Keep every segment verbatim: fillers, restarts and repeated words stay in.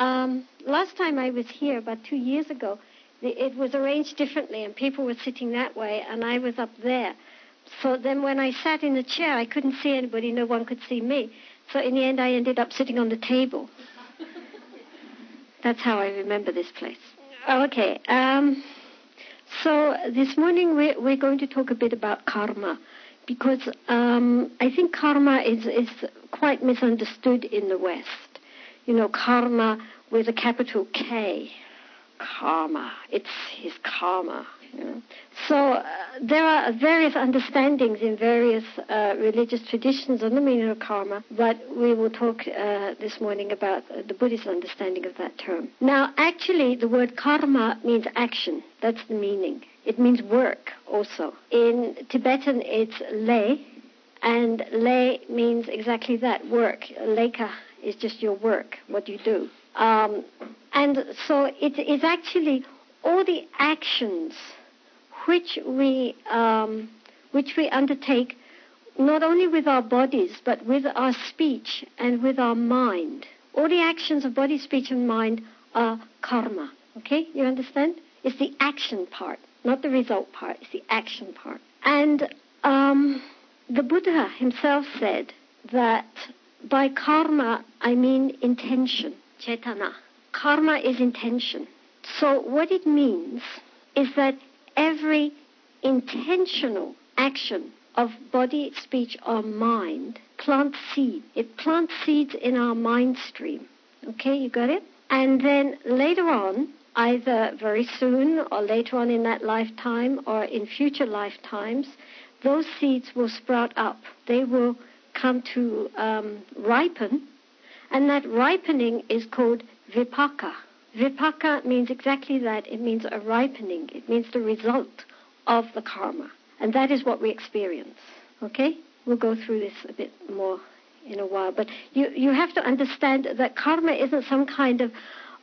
Um, last time I was here, about two years ago, the, it was arranged differently, and people were sitting that way, and I was up there. So then when I sat in the chair, I couldn't see anybody. No one could see me. So in the end, I ended up sitting on the table. That's how I remember this place. Okay. Um, so this morning, we're, we're going to talk a bit about karma, because um, I think karma is, is quite misunderstood in the West. You know, karma with a capital K. Karma. It's his karma. You know. So uh, there are various understandings in various uh, religious traditions on the meaning of karma, but we will talk uh, this morning about uh, the Buddhist understanding of that term. Now, actually, the word karma means action. That's the meaning. It means work also. In Tibetan, it's lay, and lay means exactly that, work. Leka is just your work, what you do. Um, and so it is actually all the actions which we um, which we undertake, not only with our bodies, but with our speech and with our mind. All the actions of body, speech, and mind are karma. Okay, you understand? It's the action part, not the result part. It's the action part. And um, the Buddha himself said that by karma, I mean intention, cetana. Karma is intention. So what it means is that every intentional action of body, speech, or mind plants seed. It plants seeds in our mind stream. Okay, you got it? And then later on, either very soon or later on in that lifetime or in future lifetimes, those seeds will sprout up. They will come to um, ripen, and that ripening is called vipaka. Vipaka means exactly that. It means a ripening. It means the result of the karma. And that is what we experience. Okay? We'll go through this a bit more in a while. But you, you have to understand that karma isn't some kind of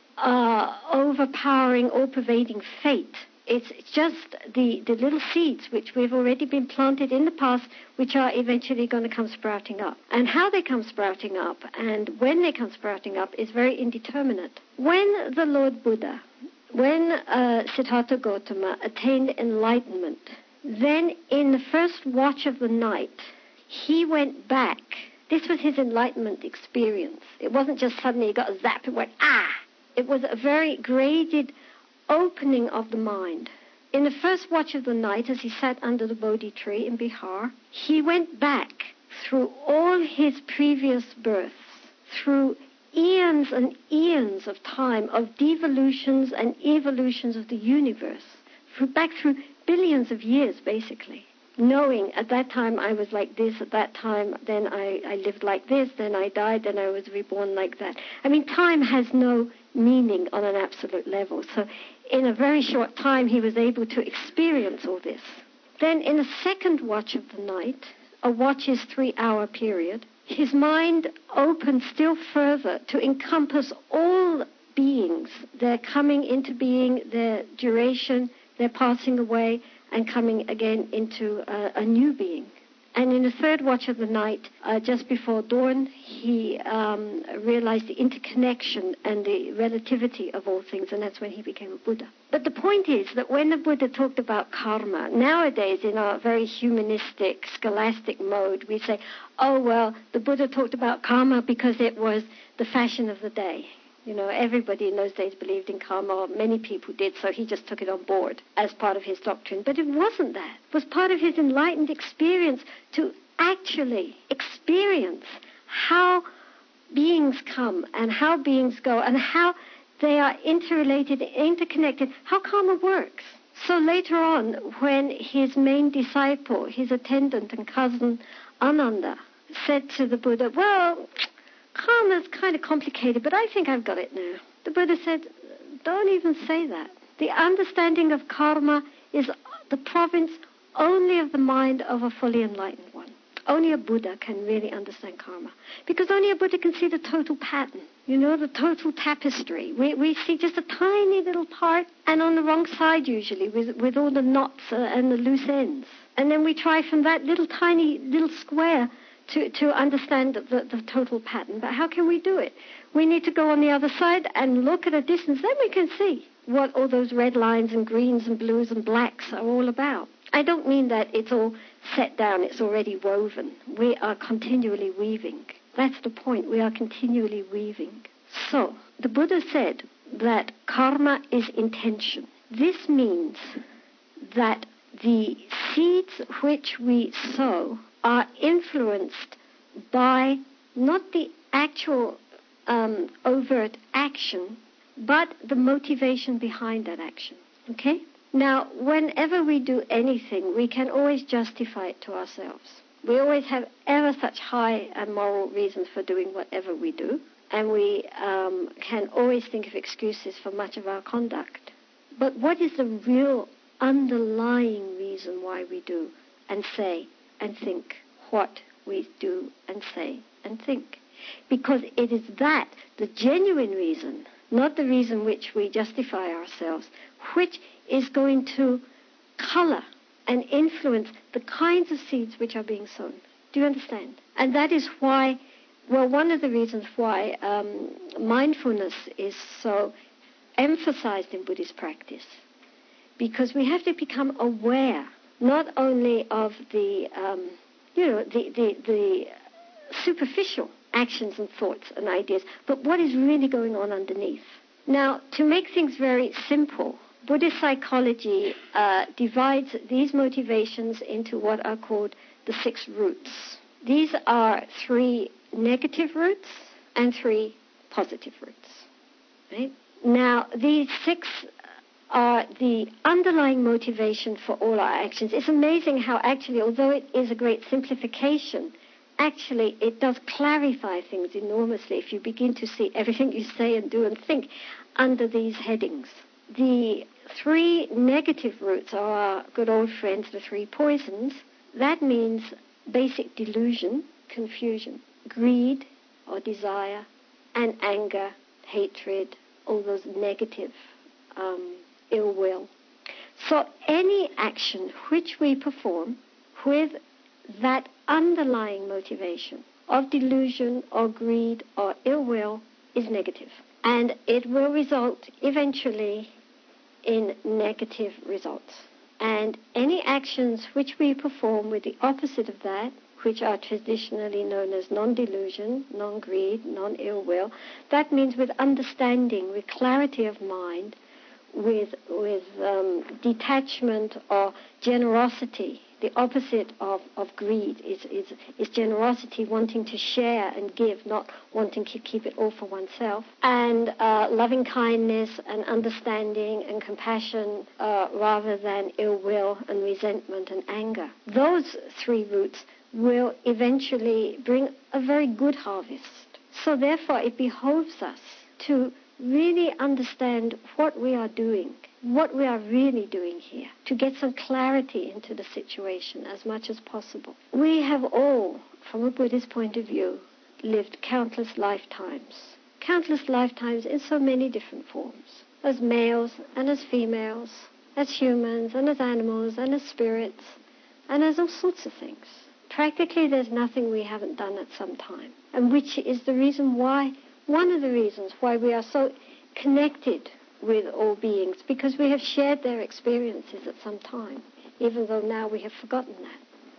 uh, overpowering, all-pervading fate. It's just the, the little seeds which we've already been planted in the past, which are eventually going to come sprouting up. And how they come sprouting up and when they come sprouting up is very indeterminate. When the Lord Buddha, when uh, Siddhartha Gautama attained enlightenment, then in the first watch of the night, he went back. This was his enlightenment experience. It wasn't just suddenly he got a zap and went, ah! It was a very graded opening of the mind. In the first watch of the night, as he sat under the Bodhi tree in Bihar, he went back through all his previous births, through eons and eons of time, of devolutions and evolutions of the universe, through, back through billions of years, basically, knowing at that time I was like this, at that time then I, I lived like this, then I died, then I was reborn like that. I mean, time has no meaning on an absolute level. So in a very short time, he was able to experience all this. Then in a second watch of the night, a watch is three-hour period, his mind opened still further to encompass all beings, their coming into being, their duration, their passing away, and coming again into a, a new being. And in the third watch of the night, uh, just before dawn, he um, realized the interconnection and the relativity of all things, and that's when he became a Buddha. But the point is that when the Buddha talked about karma, nowadays in our very humanistic, scholastic mode, we say, oh, well, the Buddha talked about karma because it was the fashion of the day. You know, everybody in those days believed in karma, or many people did, so he just took it on board as part of his doctrine. But it wasn't that. It was part of his enlightened experience to actually experience how beings come and how beings go and how they are interrelated, interconnected, how karma works. So later on, when his main disciple, his attendant and cousin Ananda, said to the Buddha, well, karma's kind of complicated, but I think I've got it now. The Buddha said, don't even say that. The understanding of karma is the province only of the mind of a fully enlightened one. Only a Buddha can really understand karma. Because only a Buddha can see the total pattern, you know, the total tapestry. We we see just a tiny little part, and on the wrong side usually, with, with all the knots uh, and the loose ends. And then we try from that little tiny little square to, to understand the, the total pattern. But how can we do it? We need to go on the other side and look at a distance. Then we can see what all those red lines and greens and blues and blacks are all about. I don't mean that it's all set down, it's already woven. We are continually weaving. That's the point. We are continually weaving. So, the Buddha said that karma is intention. This means that the seeds which we sow are influenced by not the actual um, overt action, but the motivation behind that action. Okay? Now, whenever we do anything, we can always justify it to ourselves. We always have ever such high and moral reasons for doing whatever we do, and we um, can always think of excuses for much of our conduct. But what is the real underlying reason why we do and say and think what we do and say and think? Because it is that, the genuine reason, not the reason which we justify ourselves, which is going to color and influence the kinds of seeds which are being sown. Do you understand? And that is why, well, one of the reasons why um, mindfulness is so emphasized in Buddhist practice, because we have to become aware not only of the, um, you know, the, the, the superficial actions and thoughts and ideas, but what is really going on underneath. Now, to make things very simple, Buddhist psychology uh, divides these motivations into what are called the six roots. These are three negative roots and three positive roots. Right? Now, these six are the underlying motivation for all our actions. It's amazing how actually, although it is a great simplification, actually it does clarify things enormously if you begin to see everything you say and do and think under these headings. The three negative roots are our good old friends, the three poisons. That means basic delusion, confusion, greed or desire, and anger, hatred, all those negative um, ill will. So any action which we perform with that underlying motivation of delusion or greed or ill will is negative. And it will result eventually in negative results. And any actions which we perform with the opposite of that, which are traditionally known as non-delusion, non-greed, non-ill will, that means with understanding, with clarity of mind, with with um, detachment or generosity. The opposite of, of greed is, is, is generosity, wanting to share and give, not wanting to keep it all for oneself. And uh, loving kindness and understanding and compassion uh, rather than ill will and resentment and anger. Those three roots will eventually bring a very good harvest. So therefore it behoves us to really understand what we are doing, what we are really doing here, to get some clarity into the situation as much as possible. We have all, from a Buddhist point of view, lived countless lifetimes, countless lifetimes in so many different forms, as males and as females, as humans and as animals and as spirits, and as all sorts of things. Practically there's nothing we haven't done at some time, and which is the reason why, one of the reasons why we are so connected with all beings, because we have shared their experiences at some time, even though now we have forgotten that.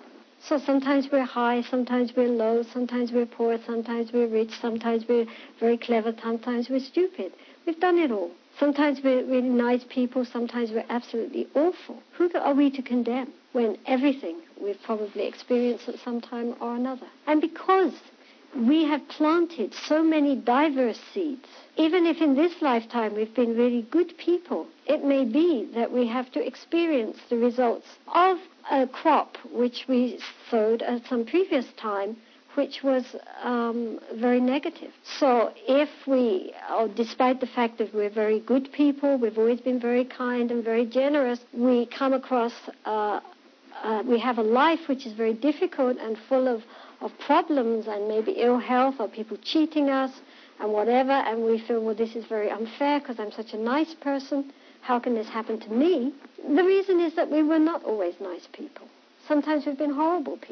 So sometimes we're high, sometimes we're low, sometimes we're poor, sometimes we're rich, sometimes we're very clever, sometimes we're stupid. We've done it all. Sometimes we're really nice people, sometimes we're absolutely awful. Who are we to condemn when everything we've probably experienced at some time or another? And because we have planted so many diverse seeds, even if in this lifetime we've been really good people, it may be that we have to experience the results of a crop which we sowed at some previous time, which was um, very negative. So if we, or despite the fact that we're very good people, we've always been very kind and very generous, we come across, uh, uh, we have a life which is very difficult and full of of problems and maybe ill health or people cheating us and whatever, and we feel, well, this is very unfair because I'm such a nice person. How can this happen to me? The reason is that we were not always nice people. Sometimes we've been horrible people.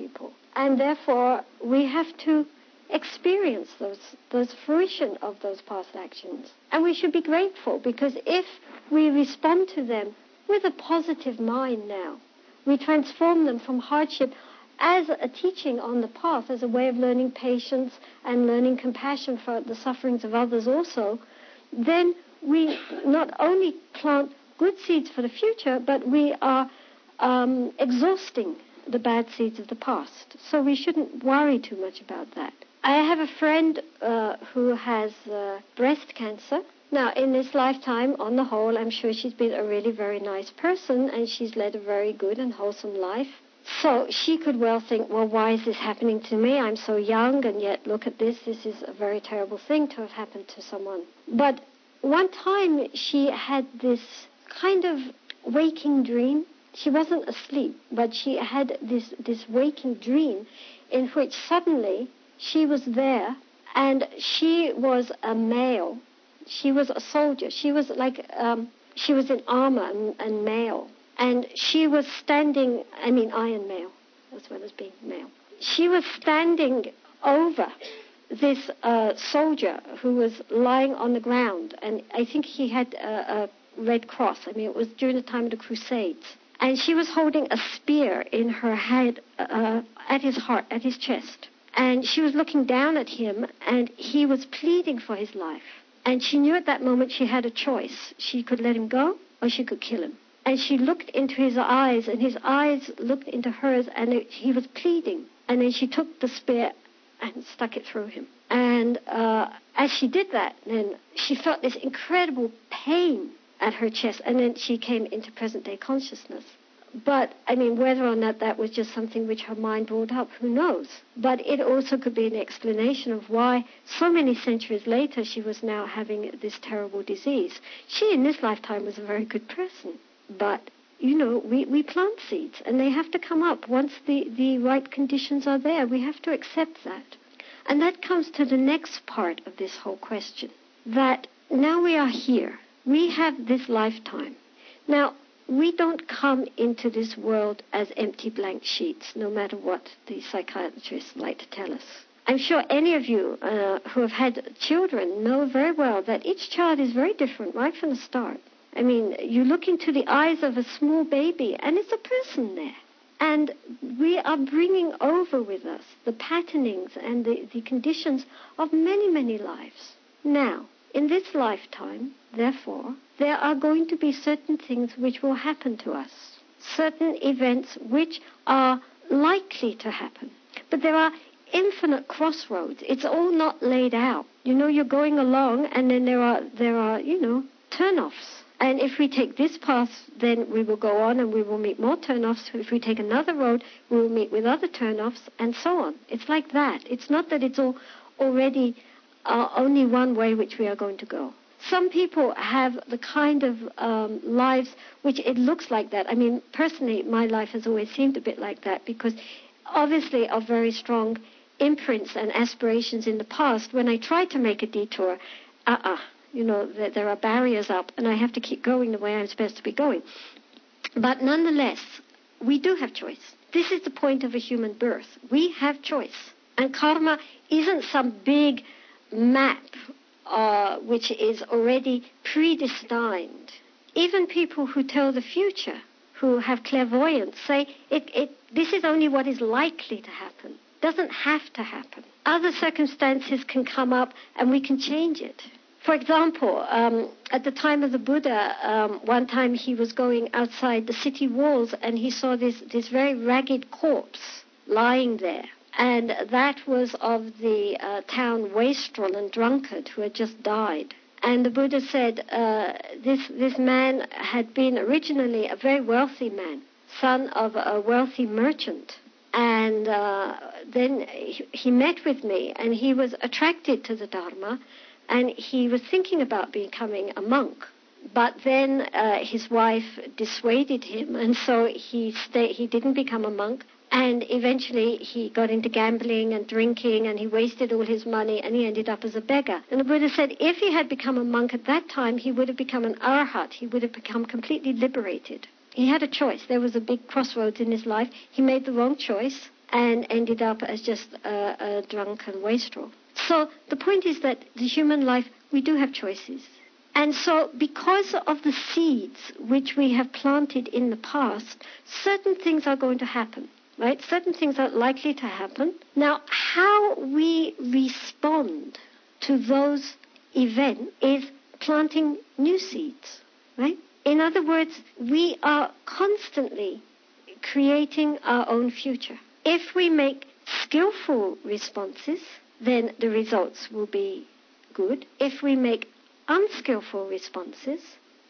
And therefore, we have to experience those, those fruition of those past actions. And we should be grateful, because if we respond to them with a positive mind now, we transform them from hardship as a teaching on the path, as a way of learning patience and learning compassion for the sufferings of others also, then we not only plant good seeds for the future, but we are um, exhausting the bad seeds of the past. So we shouldn't worry too much about that. I have a friend uh, who has uh, breast cancer. Now, in this lifetime, on the whole, I'm sure she's been a really very nice person, and she's led a very good and wholesome life. So she could well think, well, why is this happening to me? I'm so young, and yet look at this. This is a very terrible thing to have happened to someone. But one time she had this kind of waking dream. She wasn't asleep, but she had this, this waking dream in which suddenly she was there, and she was a male. She was a soldier. She was like, um, she was in armor and, and male. And she was standing, I mean iron male, as well as being male. She was standing over this uh, soldier who was lying on the ground. And I think he had a, a red cross. I mean, it was during the time of the Crusades. And she was holding a spear in her head, uh, at his heart, at his chest. And she was looking down at him, and he was pleading for his life. And she knew at that moment she had a choice. She could let him go, or she could kill him. And she looked into his eyes, and his eyes looked into hers, and it, he was pleading. And then she took the spear and stuck it through him. And uh, as she did that, then she felt this incredible pain at her chest, and then she came into present-day consciousness. But, I mean, whether or not that was just something which her mind brought up, who knows? But it also could be an explanation of why so many centuries later she was now having this terrible disease. She, in this lifetime, was a very good person. But, you know, we, we plant seeds, and they have to come up once the, the right conditions are there. We have to accept that. And that comes to the next part of this whole question, that now we are here. We have this lifetime. Now, we don't come into this world as empty blank sheets, no matter what the psychiatrists like to tell us. I'm sure any of you uh, who have had children know very well that each child is very different right from the start. I mean, you look into the eyes of a small baby, and it's a person there. And we are bringing over with us the patternings and the, the conditions of many, many lives. Now, in this lifetime, therefore, there are going to be certain things which will happen to us, certain events which are likely to happen. But there are infinite crossroads. It's all not laid out. You know, you're going along, and then there are, there are, you know, turnoffs. And if we take this path, then we will go on and we will meet more turnoffs. If we take another road, we will meet with other turnoffs, and so on. It's like that. It's not that it's all already uh, only one way which we are going to go. Some people have the kind of um, lives which it looks like that. I mean, personally, my life has always seemed a bit like that, because obviously of very strong imprints and aspirations in the past. When I tried to make a detour, uh-uh. You know, there are barriers up, and I have to keep going the way I'm supposed to be going. But nonetheless, we do have choice. This is the point of a human birth. We have choice. And karma isn't some big map uh, which is already predestined. Even people who tell the future, who have clairvoyance, say it, it, this is only what is likely to happen. Doesn't have to happen. Other circumstances can come up, and we can change it. For example, um, at the time of the Buddha, um, one time he was going outside the city walls, and he saw this, this very ragged corpse lying there. And that was of the uh, town wastrel and drunkard who had just died. And the Buddha said uh, this, this man had been originally a very wealthy man, son of a wealthy merchant. And uh, then he, he met with me, and he was attracted to the Dharma, and he was thinking about becoming a monk. But then uh, his wife dissuaded him, and so he stay, he didn't become a monk. And eventually he got into gambling and drinking, and he wasted all his money, and he ended up as a beggar. And the Buddha said if he had become a monk at that time, he would have become an arhat. He would have become completely liberated. He had a choice. There was a big crossroads in his life. He made the wrong choice, and ended up as just a, a drunken wastrel. So the point is that the human life, we do have choices. And so because of the seeds which we have planted in the past, certain things are going to happen, right? Certain things are likely to happen. Now, how we respond to those events is planting new seeds, right? In other words, we are constantly creating our own future. If we make skillful responses, then the results will be good. If we make unskillful responses,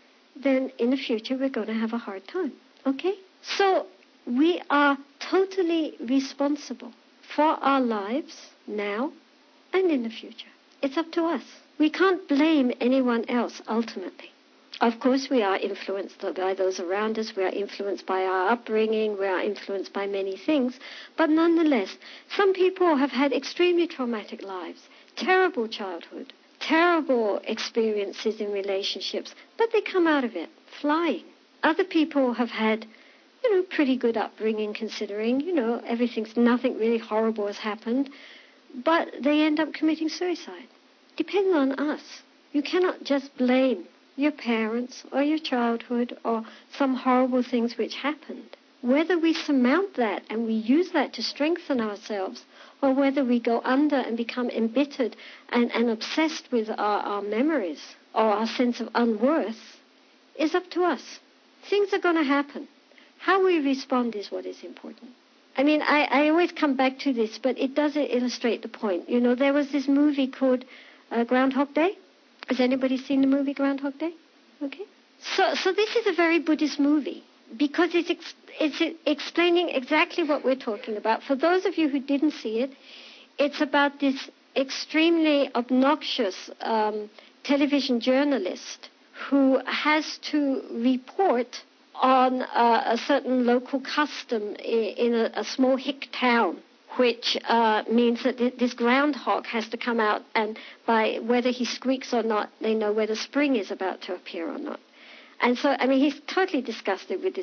then in the future we're going to have a hard time. Okay? So we are totally responsible for our lives now and in the future. It's up to us. We can't blame anyone else ultimately. Of course, we are influenced by those around us. We are influenced by our upbringing. We are influenced by many things. But nonetheless, some people have had extremely traumatic lives, terrible childhood, terrible experiences in relationships, but they come out of it flying. Other people have had, you know, pretty good upbringing considering, you know, everything's, nothing really horrible has happened, but they end up committing suicide. Depends on us. You cannot just blame your parents or your childhood or some horrible things which happened. Whether we surmount that and we use that to strengthen ourselves, or whether we go under and become embittered and, and obsessed with our, our memories or our sense of unworth, is up to us. Things are going to happen. How we respond is what is important. I mean, I, I always come back to this, but it does illustrate the point. You know, there was this movie called uh, Groundhog Day. Has anybody seen the movie Groundhog Day? Okay. So, so this is a very Buddhist movie because it's ex- it's explaining exactly what we're talking about. For those of you who didn't see it, it's about this extremely obnoxious um, television journalist who has to report on uh, a certain local custom in, in a, a small hick town, which uh, means that this groundhog has to come out, and by whether he squeaks or not, they know whether spring is about to appear or not. And so, I mean, he's totally disgusted with this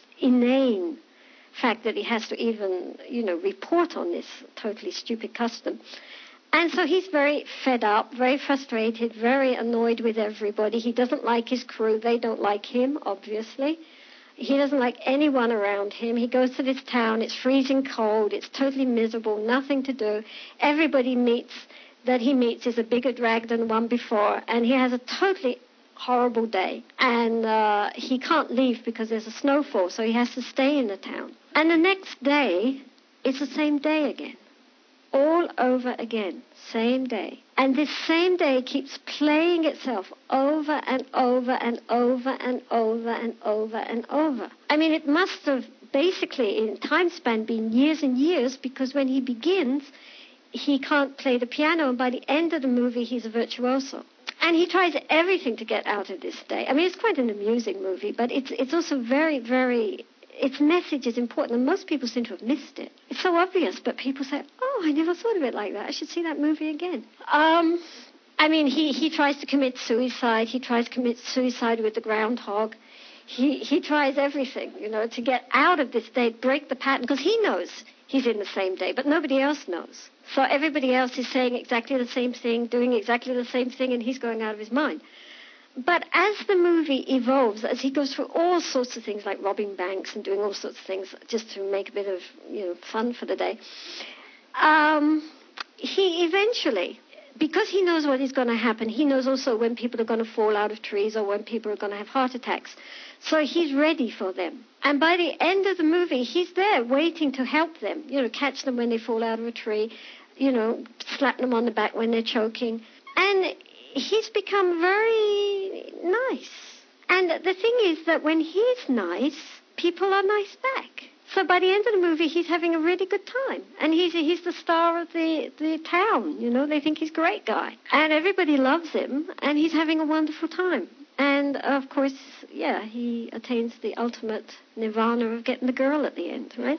inane fact that he has to even, you know, report on this totally stupid custom. And so he's very fed up, very frustrated, very annoyed with everybody. He doesn't like his crew. They don't like him, obviously. He doesn't like anyone around him. He goes to this town. It's freezing cold. It's totally miserable. Nothing to do. Everybody meets that he meets is a bigger drag than the one before. And he has a totally horrible day. And uh, he can't leave because there's a snowfall. So he has to stay in the town. And the next day, it's the same day again. All over again. Same day. And this same day keeps playing itself over and over and over and over and over and over. I mean, it must have basically in time span been years and years, because when he begins, he can't play the piano, and by the end of the movie, he's a virtuoso. And he tries everything to get out of this day. I mean, it's quite an amusing movie, but it's it's also very, very... its message is important, and most people seem to have missed it. It's so obvious, but people say, oh, I never thought of it like that. I should see that movie again. Um, I mean, he, he tries to commit suicide. He tries to commit suicide with the groundhog. He, he tries everything, you know, to get out of this day, break the pattern, because he knows he's in the same day, but nobody else knows. So everybody else is saying exactly the same thing, doing exactly the same thing, and he's going out of his mind. But as the movie evolves, as he goes through all sorts of things like robbing banks and doing all sorts of things just to make a bit of, you know, fun for the day, um, he eventually, because he knows what is going to happen, he knows also when people are going to fall out of trees or when people are going to have heart attacks. So he's ready for them. And by the end of the movie, he's there waiting to help them, you know, catch them when they fall out of a tree, you know, slap them on the back when they're choking. And he's become very nice. And the thing is that when he's nice, people are nice back. So by the end of the movie, he's having a really good time. And he's he's the star of the, the town, you know. They think he's a great guy. And everybody loves him, and he's having a wonderful time. And, of course, yeah, he attains the ultimate nirvana of getting the girl at the end, right?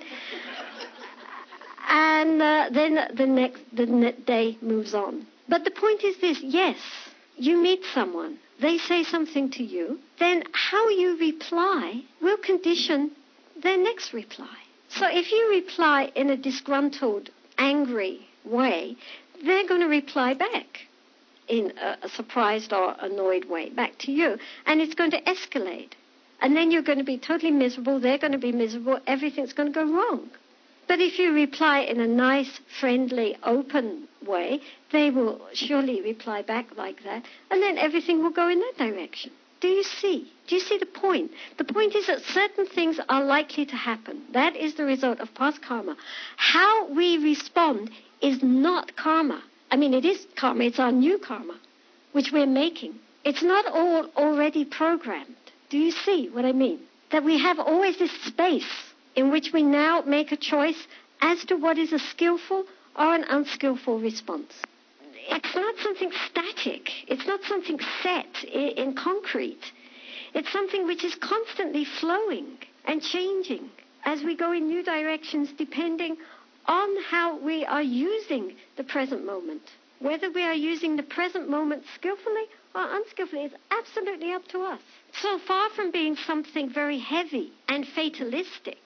And uh, then the next the ne- day moves on. But the point is this, yes, you meet someone, they say something to you, then how you reply will condition their next reply. So if you reply in a disgruntled, angry way, they're going to reply back in a, a surprised or annoyed way back to you. And it's going to escalate. And then you're going to be totally miserable. They're going to be miserable. Everything's going to go wrong. But if you reply in a nice, friendly, open way, they will surely reply back like that. And then everything will go in that direction. Do you see? Do you see the point? The point is that certain things are likely to happen. That is the result of past karma. How we respond is not karma. I mean, it is karma. It's our new karma, which we're making. It's not all already programmed. Do you see what I mean? That we have always this space in which we now make a choice as to what is a skillful or an unskillful response. It's not something static. It's not something set in concrete. It's something which is constantly flowing and changing as we go in new directions depending on how we are using the present moment. Whether we are using the present moment skillfully or unskillfully is absolutely up to us. So far from being something very heavy and fatalistic,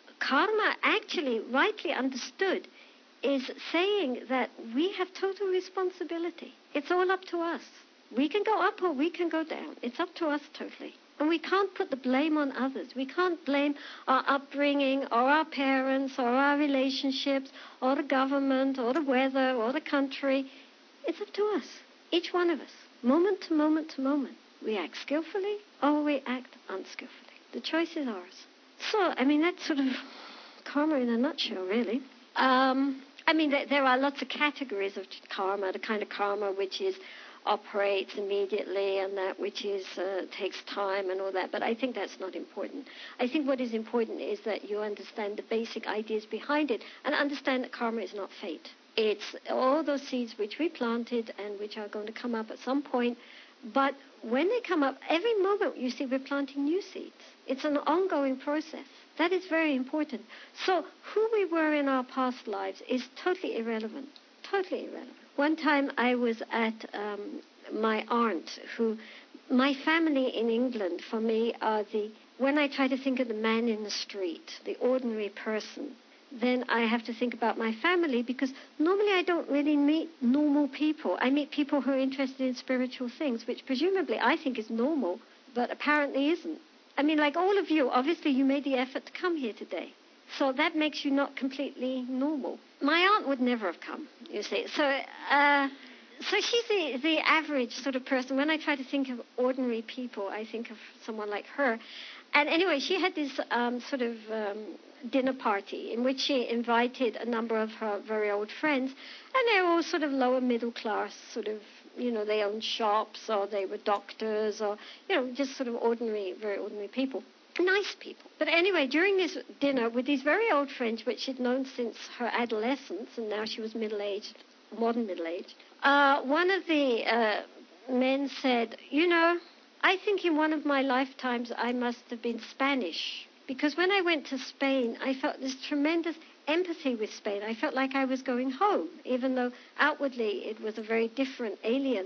karma actually, rightly understood, is saying that we have total responsibility. It's all up to us. We can go up or we can go down. It's up to us totally. And we can't put the blame on others. We can't blame our upbringing or our parents or our relationships or the government or the weather or the country. It's up to us, each one of us, moment to moment to moment. We act skillfully or we act unskillfully. The choice is ours. So, I mean, that's sort of karma in a nutshell, really. Um, I mean, there, there are lots of categories of karma, the kind of karma which is operates immediately and that which is uh, takes time and all that, but I think that's not important. I think what is important is that you understand the basic ideas behind it and understand that karma is not fate. It's all those seeds which we planted and which are going to come up at some point, but when they come up, every moment you see we're planting new seeds. It's an ongoing process. That is very important. So who we were in our past lives is totally irrelevant, totally irrelevant. One time I was at um, my aunt, who, my family in England, for me, are the, when I try to think of the man in the street, the ordinary person, then I have to think about my family, because normally I don't really meet normal people. I meet people who are interested in spiritual things, which presumably I think is normal, but apparently isn't. I mean, like all of you, obviously you made the effort to come here today. So that makes you not completely normal. My aunt would never have come, you see. So uh, so she's the, the average sort of person. When I try to think of ordinary people, I think of someone like her. And anyway, she had this um, sort of um, dinner party in which she invited a number of her very old friends. And they were all sort of lower middle class, sort of, you know, they owned shops or they were doctors or, you know, just sort of ordinary, very ordinary people. Nice people. But anyway, during this dinner with these very old friends, which she'd known since her adolescence, and now she was middle-aged, modern middle-aged, uh, one of the uh, men said, you know, I think in one of my lifetimes I must have been Spanish, because when I went to Spain, I felt this tremendous empathy with Spain. I felt like I was going home, even though outwardly it was a very different, alien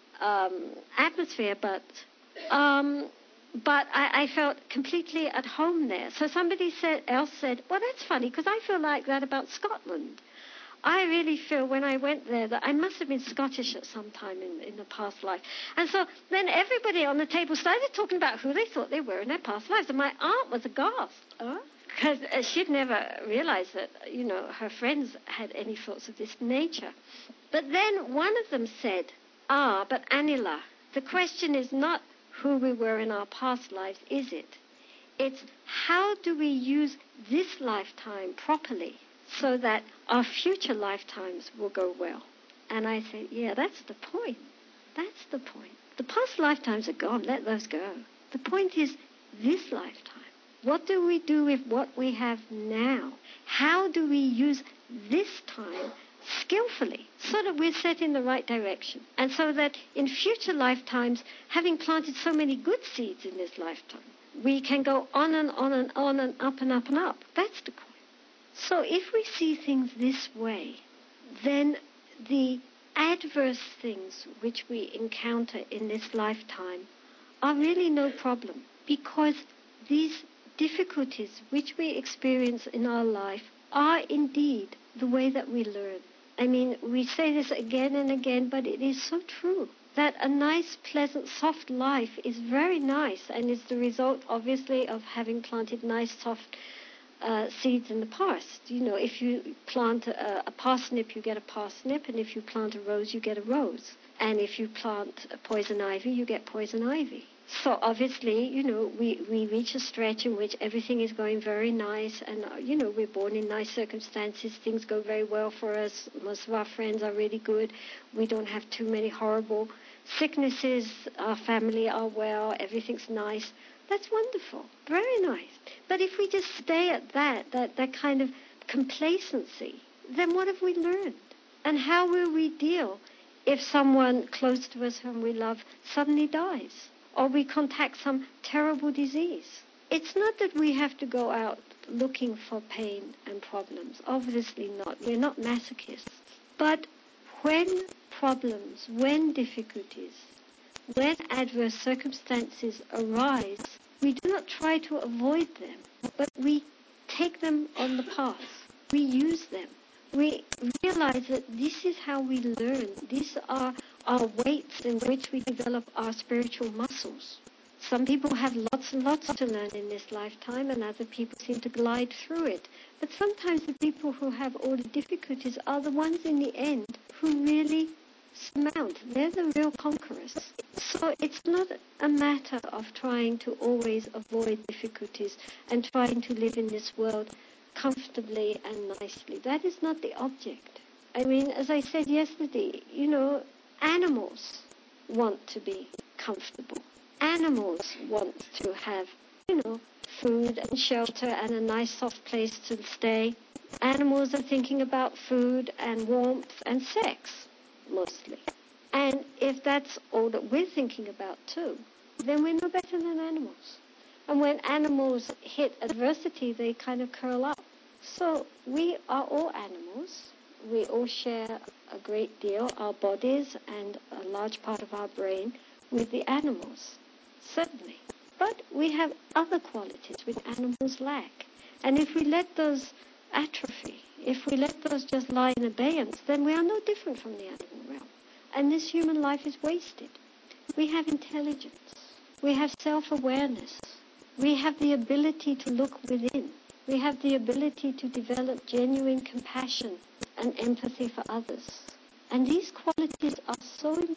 um, atmosphere, but... Um, But I, I felt completely at home there. So somebody said, else said, well, that's funny, because I feel like that about Scotland. I really feel when I went there that I must have been Scottish at some time in, in the past life. And so then everybody on the table started talking about who they thought they were in their past lives. And my aunt was aghast, because uh, she'd never realized that, you know, her friends had any thoughts of this nature. But then one of them said, ah, but Anila, the question is not who we were in our past lives, is it? It's how do we use this lifetime properly so that our future lifetimes will go well? And I said, yeah, that's the point. That's the point. The past lifetimes are gone. Let those go. The point is this lifetime. What do we do with what we have now? How do we use this time skillfully, so that we're set in the right direction, and so that in future lifetimes, having planted so many good seeds in this lifetime, we can go on and on and on and up and up and up. That's the point. So if we see things this way, then the adverse things which we encounter in this lifetime are really no problem, because these difficulties which we experience in our life are indeed the way that we learn. I mean, we say this again and again, but it is so true that a nice, pleasant, soft life is very nice and is the result, obviously, of having planted nice, soft uh, seeds in the past. You know, if you plant a, a parsnip, you get a parsnip, and if you plant a rose, you get a rose. And if you plant a poison ivy, you get poison ivy. So obviously, you know, we, we reach a stretch in which everything is going very nice and, uh, you know, we're born in nice circumstances. Things go very well for us. Most of our friends are really good. We don't have too many horrible sicknesses. Our family are well. Everything's nice. That's wonderful. Very nice. But if we just stay at that, that, that kind of complacency, then what have we learned? And how will we deal if someone close to us whom we love suddenly dies? Or we contract some terrible disease? It's not that we have to go out looking for pain and problems. Obviously not. We're not masochists. But when problems, when difficulties, when adverse circumstances arise, we do not try to avoid them, but we take them on the path. We use them. We realize that this is how we learn. These are our weights in which we develop our spiritual muscles. Some people have lots and lots to learn in this lifetime, and other people seem to glide through it. But sometimes the people who have all the difficulties are the ones in the end who really surmount. They're the real conquerors. So it's not a matter of trying to always avoid difficulties and trying to live in this world comfortably and nicely. That is not the object. I mean, as I said yesterday, you know, animals want to be comfortable. Animals want to have, you know, food and shelter and a nice soft place to stay. Animals are thinking about food and warmth and sex, mostly. And if that's all that we're thinking about too, then we're no better than animals. And when animals hit adversity, they kind of curl up. So we are all animals. We all share a great deal, our bodies and a large part of our brain, with the animals, certainly. But we have other qualities which animals lack. And if we let those atrophy, if we let those just lie in abeyance, then we are no different from the animal realm. And this human life is wasted. We have intelligence. We have self-awareness. We have the ability to look within. We have the ability to develop genuine compassion and empathy for others. And these qualities are so important.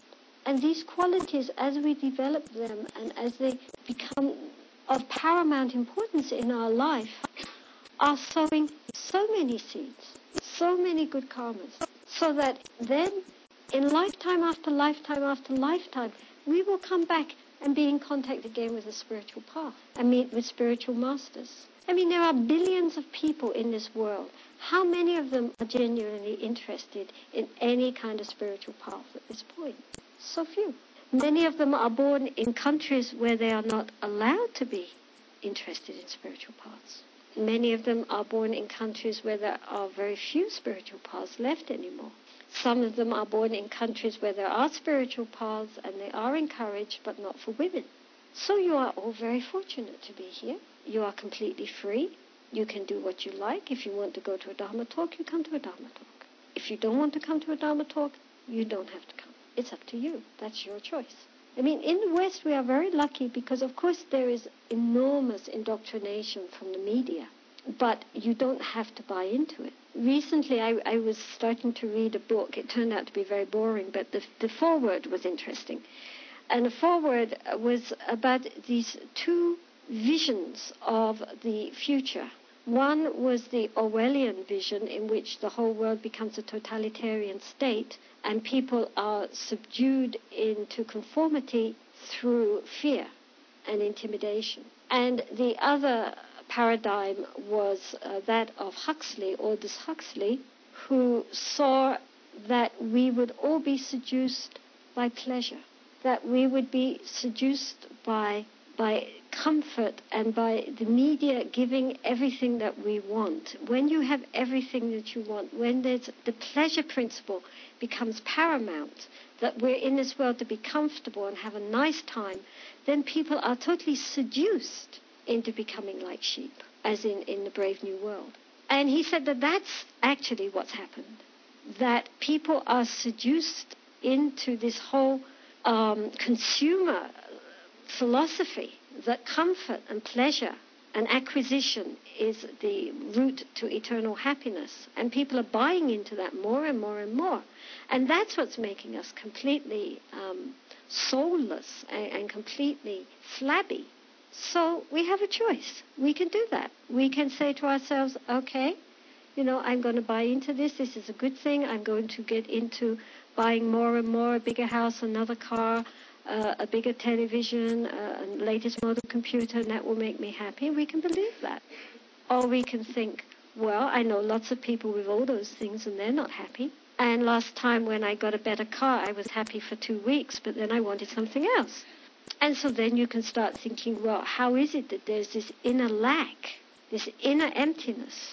And these qualities, as we develop them and as they become of paramount importance in our life, are sowing so many seeds, so many good karmas, so that then in lifetime after lifetime after lifetime, we will come back and be in contact again with the spiritual path and meet with spiritual masters. I mean, there are billions of people in this world. How many of them are genuinely interested in any kind of spiritual path at this point? So few. Many of them are born in countries where they are not allowed to be interested in spiritual paths. Many of them are born in countries where there are very few spiritual paths left anymore. Some of them are born in countries where there are spiritual paths and they are encouraged, but not for women. So you are all very fortunate to be here. You are completely free. You can do what you like. If you want to go to a Dharma talk, you come to a Dharma talk. If you don't want to come to a Dharma talk, you don't have to come. It's up to you. That's your choice. I mean, in the West, we are very lucky because, of course, there is enormous indoctrination from the media, but you don't have to buy into it. Recently, I, I was starting to read a book. It turned out to be very boring, but the, the foreword was interesting. And the foreword was about these two visions of the future. One was the Orwellian vision in which the whole world becomes a totalitarian state and people are subdued into conformity through fear and intimidation. And the other paradigm was uh, that of Huxley, Aldous Huxley, who saw that we would all be seduced by pleasure, that we would be seduced by by comfort and by the media giving everything that we want. When you have everything that you want, when there's the pleasure principle becomes paramount, that we're in this world to be comfortable and have a nice time, then people are totally seduced into becoming like sheep, as in, in the Brave New World. And he said that that's actually what's happened, that people are seduced into this whole um, consumer philosophy that comfort and pleasure and acquisition is the route to eternal happiness. And people are buying into that more and more and more. And that's what's making us completely um, soulless and, and completely flabby. So we have a choice. We can do that. We can say to ourselves, okay, you know, I'm going to buy into this. This is a good thing. I'm going to get into buying more and more, a bigger house, another car, uh, a bigger television, uh, a latest model computer, and that will make me happy. We can believe that. Or we can think, well, I know lots of people with all those things and they're not happy. And last time when I got a better car, I was happy for two weeks, but then I wanted something else. And so then you can start thinking, well, how is it that there's this inner lack, this inner emptiness?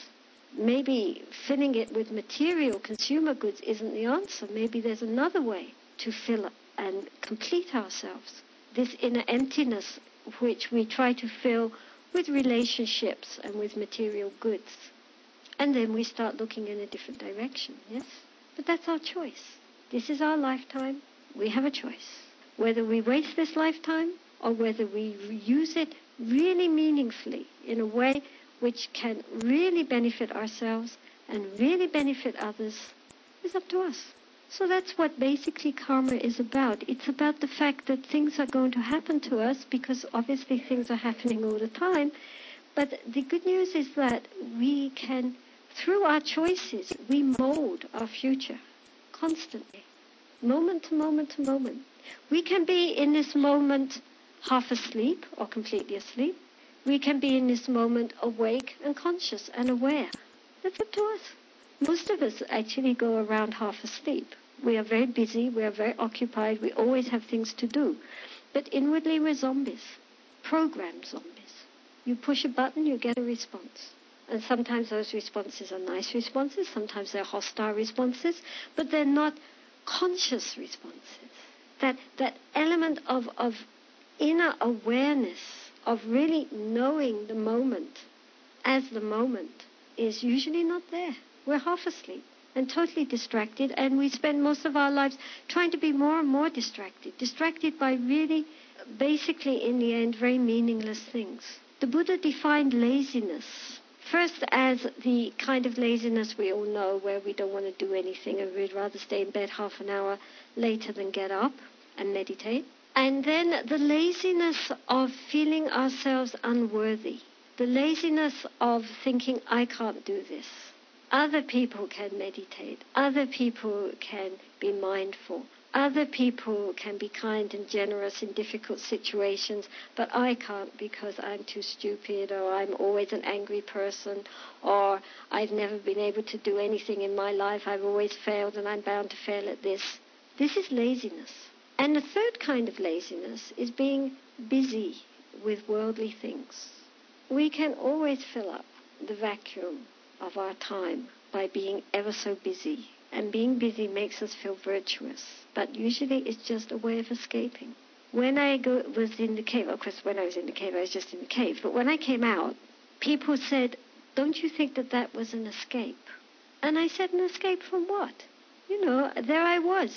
Maybe filling it with material consumer goods isn't the answer. Maybe there's another way to fill and complete ourselves. This inner emptiness which we try to fill with relationships and with material goods. And then we start looking in a different direction, yes? But that's our choice. This is our lifetime. We have a choice. Whether we waste this lifetime or whether we use it really meaningfully in a way which can really benefit ourselves and really benefit others is up to us. So that's what basically karma is about. It's about the fact that things are going to happen to us because obviously things are happening all the time. But the good news is that we can, through our choices, we mold our future constantly, moment to moment to moment. We can be in this moment half asleep or completely asleep. We can be in this moment awake and conscious and aware. That's up to us. Most of us actually go around half asleep. We are very busy. We are very occupied. We always have things to do. But inwardly we're zombies, programmed zombies. You push a button, you get a response. And sometimes those responses are nice responses. Sometimes they're hostile responses. But they're not conscious responses. That, that element of, of inner awareness, of really knowing the moment as the moment, is usually not there. We're half asleep and totally distracted, and we spend most of our lives trying to be more and more distracted, distracted by really, basically, in the end, very meaningless things. The Buddha defined laziness first as the kind of laziness we all know, where we don't want to do anything and we'd rather stay in bed half an hour later than get up and meditate. And then the laziness of feeling ourselves unworthy. The laziness of thinking, I can't do this. Other people can meditate. Other people can be mindful. Other people can be kind and generous in difficult situations, but I can't because I'm too stupid, or I'm always an angry person, or I've never been able to do anything in my life. I've always failed and I'm bound to fail at this. This is laziness. And the third kind of laziness is being busy with worldly things. We can always fill up the vacuum of our time by being ever so busy. And being busy makes us feel virtuous. But usually it's just a way of escaping. When I go, was in the cave, of course when I was in the cave, I was just in the cave. But when I came out, people said, don't you think that that was an escape? And I said, an escape from what? You know, there I was.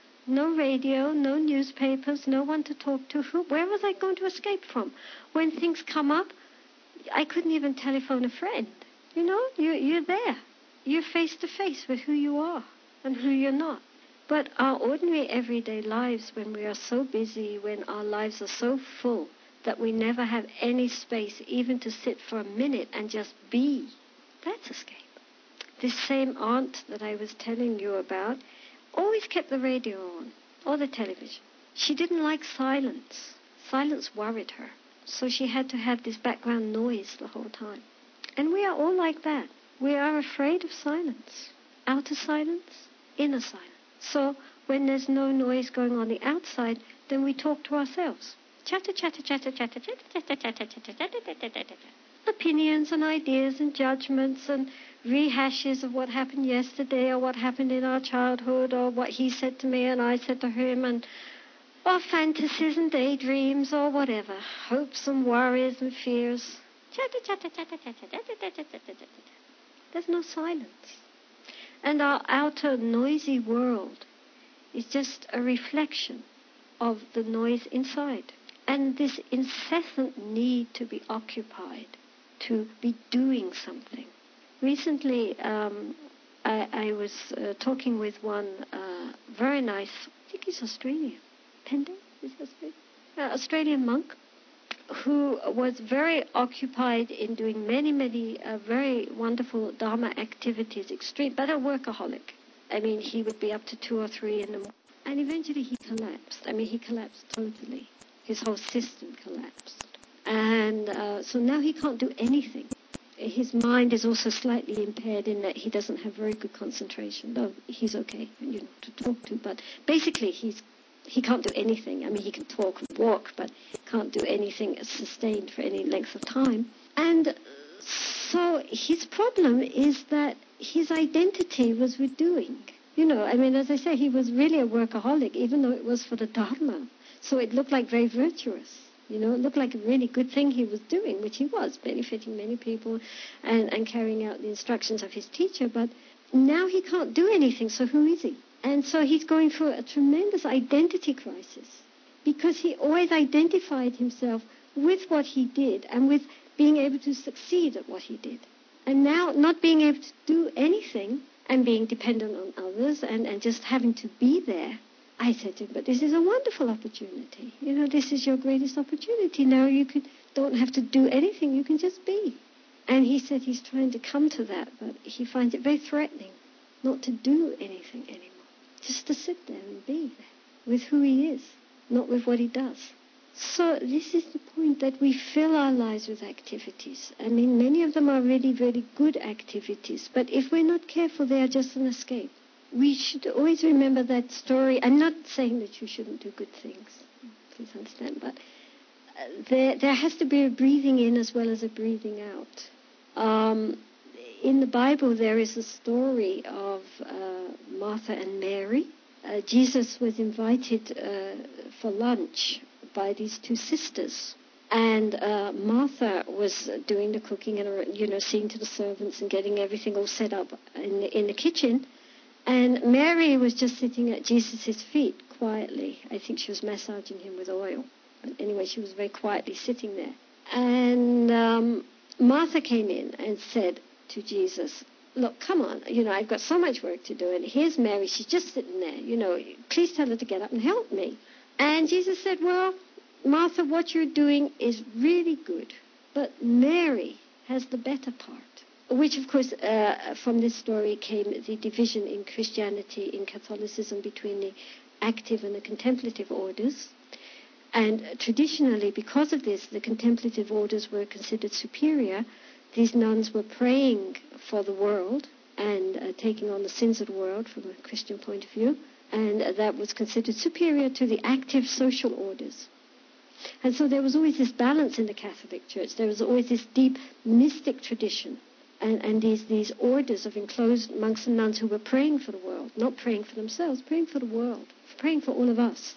No radio, no newspapers, no one to talk to. Who, where was I going to escape from? When things come up, I couldn't even telephone a friend. You know, you, you're there. You're face to face with who you are and who you're not. But our ordinary everyday lives, when we are so busy, when our lives are so full that we never have any space even to sit for a minute and just be, that's escape. This same aunt that I was telling you about always kept the radio on or the television. She didn't like silence. Silence worried her. So she had to have this background noise the whole time. And we are all like that. We are afraid of silence. Outer silence, inner silence. So when there's no noise going on the outside, then we talk to ourselves. Chatter, chatter, chatter, chatter, chatter, chatter, chatter, chatter, chatter, chatter, chatter. Opinions and ideas and judgments and rehashes of what happened yesterday or what happened in our childhood or what he said to me and I said to him, and or fantasies and daydreams, or whatever, hopes and worries and fears. Chatter, chatter, chatter, chatter, chatter, chatter, chatter, chatter. There's no silence. And our outer noisy world is just a reflection of the noise inside. And this incessant need to be occupied, to be doing something. Recently, um, I, I was uh, talking with one uh, very nice, I think he's Australian, Pende, is he Australian? Uh, Australian monk, who was very occupied in doing many, many uh, very wonderful Dharma activities, extreme, but a workaholic. I mean, he would be up to two or three in the morning. And eventually he collapsed. I mean, he collapsed totally. His whole system collapsed. And uh, so now he can't do anything. His mind is also slightly impaired in that he doesn't have very good concentration, though he's okay, you know, to talk to. But basically, he's he can't do anything. I mean, he can talk and walk, but can't do anything sustained for any length of time. And so his problem is that his identity was with doing. You know, I mean, as I say, he was really a workaholic, even though it was for the Dharma. So it looked like very virtuous. You know, it looked like a really good thing he was doing, which he was, benefiting many people and, and carrying out the instructions of his teacher. But now he can't do anything, so who is he? And so he's going through a tremendous identity crisis because he always identified himself with what he did and with being able to succeed at what he did. And now not being able to do anything and being dependent on others and, and just having to be there, I said to him, but this is a wonderful opportunity. You know, this is your greatest opportunity. Now you could, don't have to do anything. You can just be. And he said he's trying to come to that, but he finds it very threatening not to do anything anymore. Just to sit there and be there with who he is, not with what he does. So this is the point, that we fill our lives with activities. I mean, many of them are really, really good activities, but if we're not careful, they are just an escape. We should always remember that story. I'm not saying that you shouldn't do good things, please understand, but uh, there, there has to be a breathing in as well as a breathing out. Um, in the Bible, there is a story of uh, Martha and Mary. Uh, Jesus was invited uh, for lunch by these two sisters. And uh, Martha was doing the cooking and, you know, seeing to the servants and getting everything all set up in the, in the kitchen. And Mary was just sitting at Jesus' feet quietly. I think she was massaging him with oil. But anyway, she was very quietly sitting there. And um, Martha came in and said to Jesus, look, come on, you know, I've got so much work to do. And here's Mary, she's just sitting there. You know, please tell her to get up and help me. And Jesus said, well, Martha, what you're doing is really good. But Mary has the better part. Which, of course, uh, from this story came the division in Christianity, in Catholicism, between the active and the contemplative orders. And traditionally, because of this, the contemplative orders were considered superior. These nuns were praying for the world and uh, taking on the sins of the world from a Christian point of view. And uh, that was considered superior to the active social orders. And so there was always this balance in the Catholic Church. There was always this deep mystic tradition. And, and these, these orders of enclosed monks and nuns who were praying for the world, not praying for themselves, praying for the world, praying for all of us.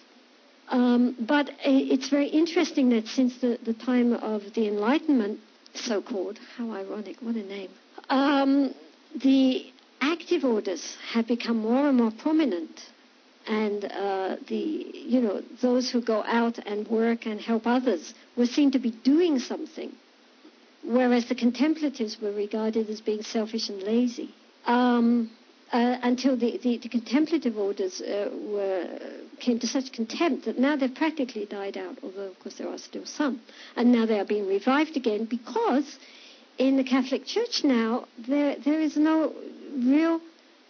Um, but it's very interesting that since the, the time of the Enlightenment, so-called, how ironic, what a name, um, the active orders have become more and more prominent. And uh, the, you know, those who go out and work and help others were seen to be doing something, whereas the contemplatives were regarded as being selfish and lazy. Um, uh, until the, the, the contemplative orders uh, were came to such contempt that now they've practically died out, although, of course, there are still some. And now they are being revived again because in the Catholic Church now there there is no real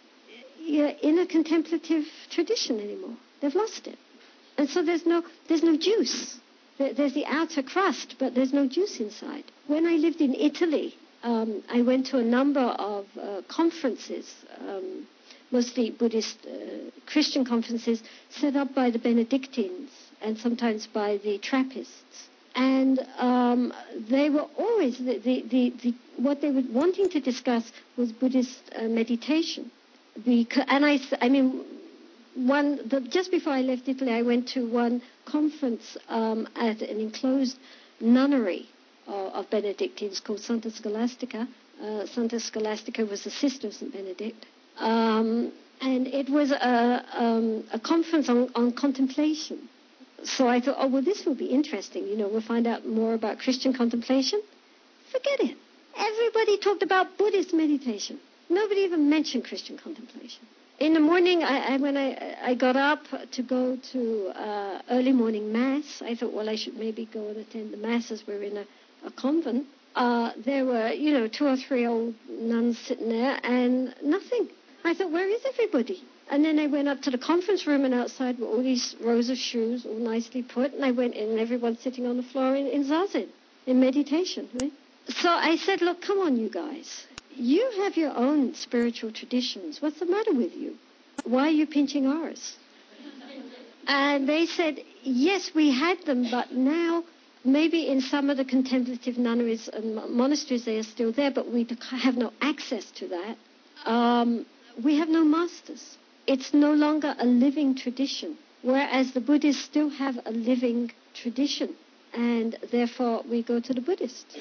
uh, inner contemplative tradition anymore. They've lost it. And so there's no there's no juice. There's the outer crust, but there's no juice inside. When I lived in Italy, um, I went to a number of uh, conferences, um, mostly Buddhist uh, Christian conferences, set up by the Benedictines and sometimes by the Trappists. And um, they were always, the, the, the, the, what they were wanting to discuss was Buddhist uh, meditation. Because, and I, I mean, one, the, just before I left Italy, I went to one conference um, at an enclosed nunnery uh, of Benedictines called Santa Scholastica. Uh, Santa Scholastica was the sister of Saint Benedict. Um, and it was a, um, a conference on, on contemplation. So I thought, oh, well, this will be interesting. You know, we'll find out more about Christian contemplation. Forget it. Everybody talked about Buddhist meditation. Nobody even mentioned Christian contemplation. In the morning, I, I, when I, I got up to go to uh, early morning mass, I thought, well, I should maybe go and attend the mass as we're in a, a convent. Uh, there were, you know, two or three old nuns sitting there and nothing. I thought, where is everybody? And then I went up to the conference room, and outside were all these rows of shoes, all nicely put. And I went in, and everyone's sitting on the floor in, in zazen, in meditation. Right? So I said, look, come on, you guys. You have your own spiritual traditions. What's the matter with you? Why are you pinching ours? And they said, yes, we had them, but now maybe in some of the contemplative nunneries and monasteries they are still there, but we have no access to that. Um, we have no masters. It's no longer a living tradition, whereas the Buddhists still have a living tradition, and therefore we go to the Buddhists.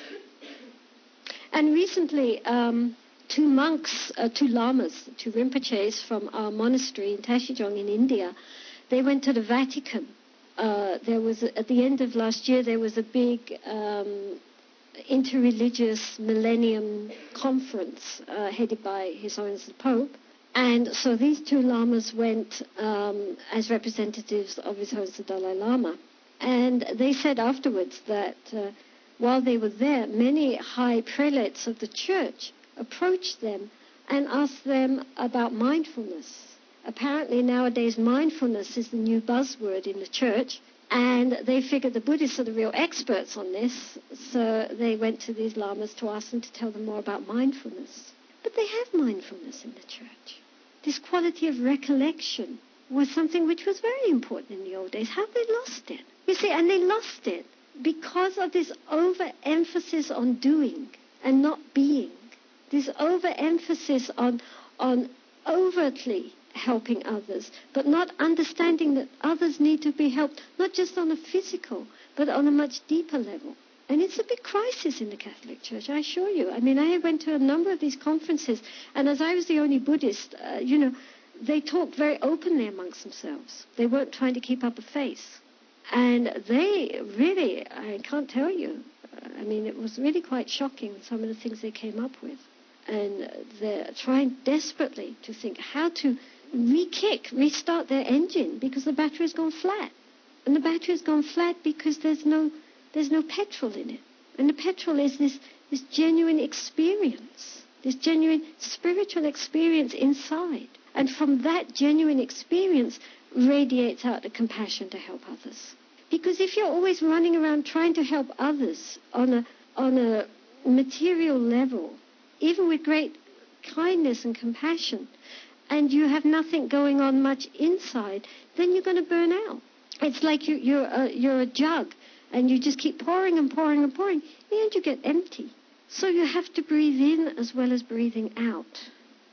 And recently, um, two monks, uh, two lamas, two Rinpoches from our monastery in Tashijong in India, they went to the Vatican. Uh, there was, a, at the end of last year, there was a big um, interreligious millennium conference uh, headed by His Holiness the Pope. And so these two lamas went um, as representatives of His Holiness the Dalai Lama. And they said afterwards that uh, while they were there, many high prelates of the church approached them and asked them about mindfulness. Apparently nowadays mindfulness is the new buzzword in the church, and they figured the Buddhists are the real experts on this, so they went to these lamas to ask them to tell them more about mindfulness. But they have mindfulness in the church. This quality of recollection was something which was very important in the old days. How they lost it? You see, and they lost it because of this overemphasis on doing and not being. This overemphasis on, on overtly helping others, but not understanding that others need to be helped, not just on a physical, but on a much deeper level. And it's a big crisis in the Catholic Church, I assure you. I mean, I went to a number of these conferences, and as I was the only Buddhist, uh, you know, they talked very openly amongst themselves. They weren't trying to keep up a face. And they really, I can't tell you, I mean, it was really quite shocking, some of the things they came up with. And they're trying desperately to think how to re-kick, restart their engine, because the battery's gone flat. And the battery's gone flat because there's no there's no petrol in it. And the petrol is this, this genuine experience, this genuine spiritual experience inside. And from that genuine experience radiates out the compassion to help others. Because if you're always running around trying to help others on a on a material level, even with great kindness and compassion, and you have nothing going on much inside, then you're going to burn out. It's like you, you're, a, you're a jug, and you just keep pouring and pouring and pouring. In the end, you get empty. So you have to breathe in as well as breathing out.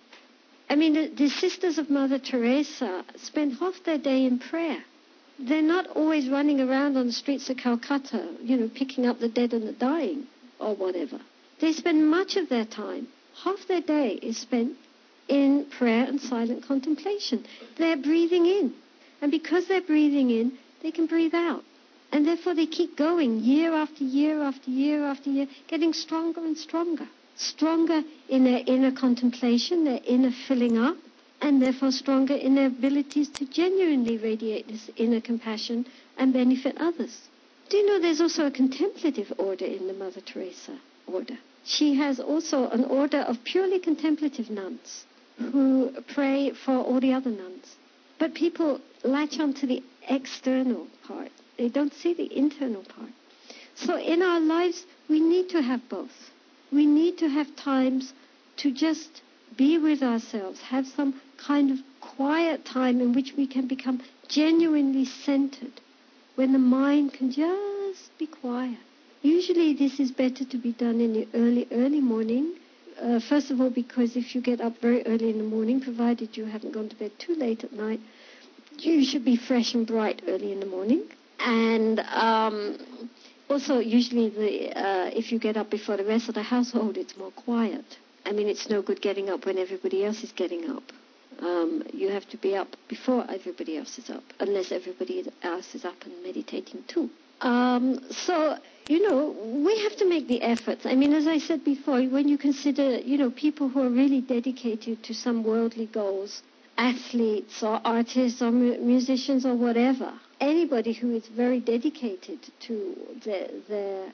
I mean, the, the sisters of Mother Teresa spend half their day in prayer. They're not always running around on the streets of Calcutta, you know, picking up the dead and the dying or whatever. They spend much of their time, half their day is spent in prayer and silent contemplation. They're breathing in. And because they're breathing in, they can breathe out. And therefore they keep going year after year after year after year, getting stronger and stronger. Stronger in their inner contemplation, their inner filling up, and therefore stronger in their abilities to genuinely radiate this inner compassion and benefit others. Do you know there's also a contemplative order in the Mother Teresa order? She has also an order of purely contemplative nuns who pray for all the other nuns. But people latch onto the external part. They don't see the internal part. So in our lives, we need to have both. We need to have times to just be with ourselves, have some kind of quiet time in which we can become genuinely centered, when the mind can just be quiet. Usually this is better to be done in the early, early morning. Uh, first of all, because if you get up very early in the morning, provided you haven't gone to bed too late at night, you should be fresh and bright early in the morning. And um, also, usually, the uh, if you get up before the rest of the household, it's more quiet. I mean, it's no good getting up when everybody else is getting up. Um, you have to be up before everybody else is up, unless everybody else is up and meditating too. Um, so, you know, we have to make the efforts. I mean, as I said before, when you consider, you know, people who are really dedicated to some worldly goals, athletes or artists or mu- musicians or whatever, anybody who is very dedicated to their, their,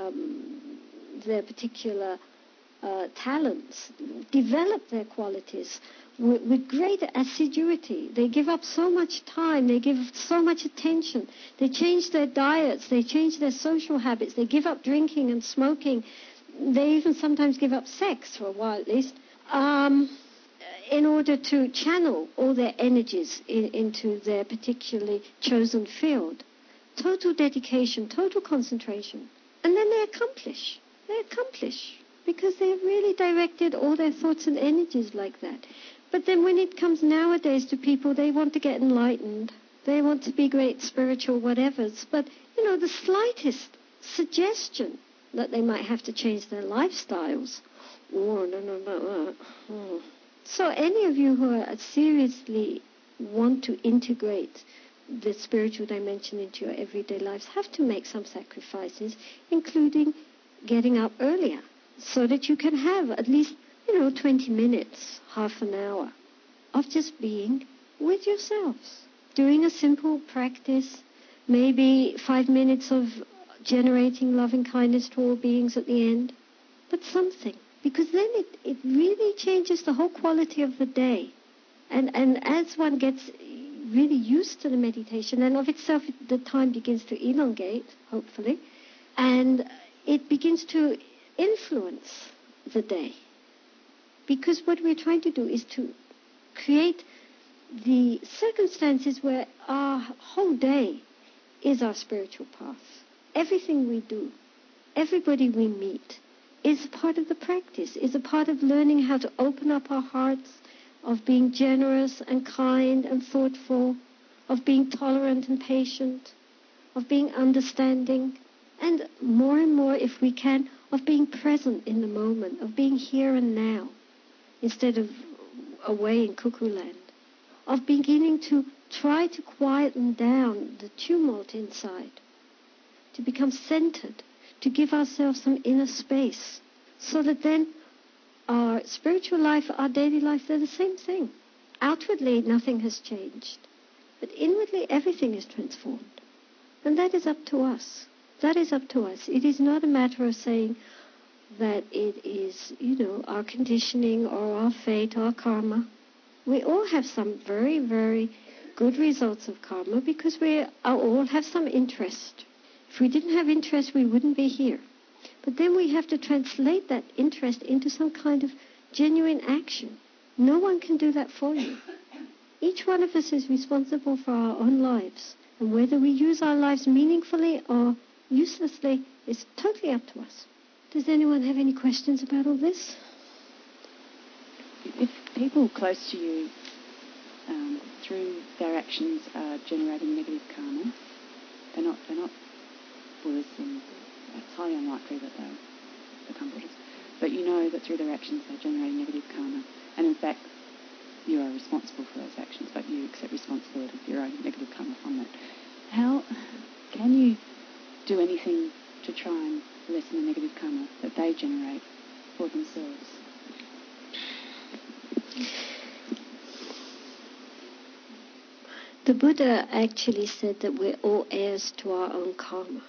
um, their particular uh, talents, develop their qualities with, with great assiduity. They give up so much time, they give so much attention, they change their diets, they change their social habits, they give up drinking and smoking, they even sometimes give up sex, for a while at least, um, in order to channel all their energies in, into their particularly chosen field. Total dedication, total concentration. And then they accomplish. They accomplish. Because they've really directed all their thoughts and energies like that. But then when it comes nowadays to people, they want to get enlightened. They want to be great spiritual whatevers. But, you know, the slightest suggestion that they might have to change their lifestyles. Oh, no, no, no. no. Oh. So any of you who are seriously want to integrate the spiritual dimension into your everyday lives have to make some sacrifices, including getting up earlier, so that you can have at least, you know, twenty minutes, half an hour of just being with yourselves, doing a simple practice, maybe five minutes of generating loving kindness to all beings at the end, but something. Because then it, it really changes the whole quality of the day. And and as one gets really used to the meditation, and of itself the time begins to elongate, hopefully, and it begins to influence the day. Because what we're trying to do is to create the circumstances where our whole day is our spiritual path. Everything we do, everybody we meet, is a part of the practice, is a part of learning how to open up our hearts, of being generous and kind and thoughtful, of being tolerant and patient, of being understanding, and more and more, if we can, of being present in the moment, of being here and now, instead of away in cuckoo land, of beginning to try to quieten down the tumult inside, to become centered, to give ourselves some inner space, so that then our spiritual life, our daily life, they're the same thing. Outwardly, nothing has changed, but inwardly, everything is transformed. And that is up to us. That is up to us. It is not a matter of saying that it is, you know, our conditioning or our fate or our karma. We all have some very, very good results of karma because we all have some interest. If we didn't have interest, we wouldn't be here. But then we have to translate that interest into some kind of genuine action. No one can do that for you. Each one of us is responsible for our own lives. And whether we use our lives meaningfully or uselessly is totally up to us. Does anyone have any questions about all this? If people close to you, um, through their actions, are generating negative karma, they're not, they're not Buddhists, and it's highly unlikely that they'll become Buddhists. But you know that through their actions they're generating negative karma, and in fact you are responsible for those actions, but you accept responsibility for your own negative karma from that. How can you do anything to try and lessen the negative karma that they generate for themselves? The Buddha actually said that we're all heirs to our own karma.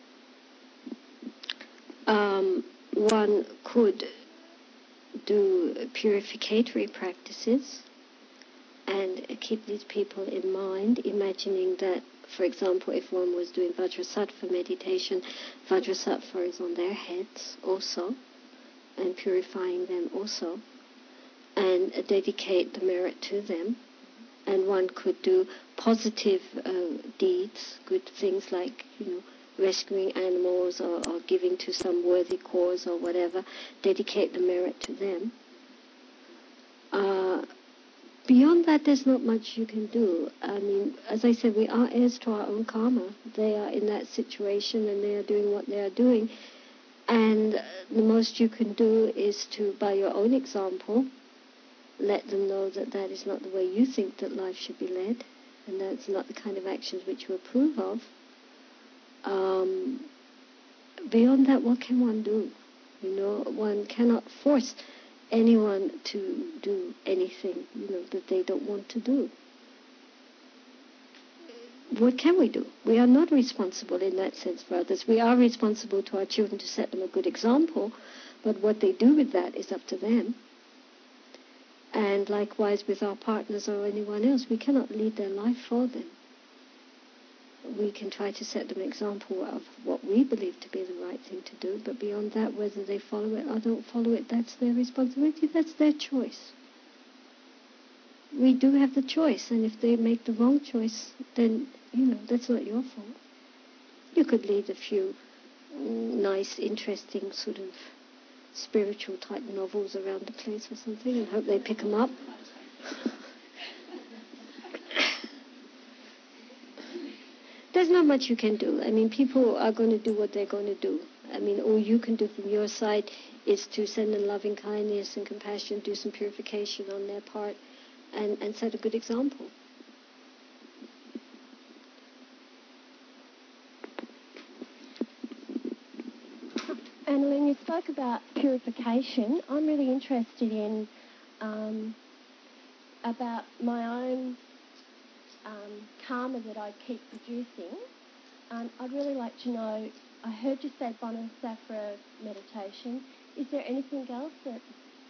Um, one could do purificatory practices and keep these people in mind, imagining that, for example, if one was doing Vajrasattva meditation, Vajrasattva is on their heads also, and purifying them also, and dedicate the merit to them. And one could do positive uh, deeds, good things like, you know, rescuing animals or, or giving to some worthy cause or whatever, dedicate the merit to them. Uh, beyond that, there's not much you can do. I mean, as I said, we are heirs to our own karma. They are in that situation and they are doing what they are doing. And the most you can do is to, by your own example, let them know that that is not the way you think that life should be led, and that's not the kind of actions which you approve of. Um, beyond that, what can one do? You know, one cannot force anyone to do anything, you know, that they don't want to do. What can we do? We are not responsible in that sense for others. We are responsible to our children to set them a good example, but what they do with that is up to them. And likewise with our partners or anyone else, we cannot lead their life for them. We can try to set them an example of what we believe to be the right thing to do, but beyond that, whether they follow it or don't follow it, that's their responsibility, that's their choice. We do have the choice, and if they make the wrong choice, then, you know, that's not your fault. You could lead a few nice, interesting, sort of spiritual type novels around the place or something and hope they pick them up. There's not much you can do. I mean, people are going to do what they're going to do. I mean, all you can do from your side is to send them loving kindness and compassion, do some purification on their part, and, and set a good example. Annalyn, you spoke about purification. I'm really interested in um, about my own um, karma that I keep producing. Um, I'd really like to know, I heard you say Bodhisattva meditation. Is there anything else that...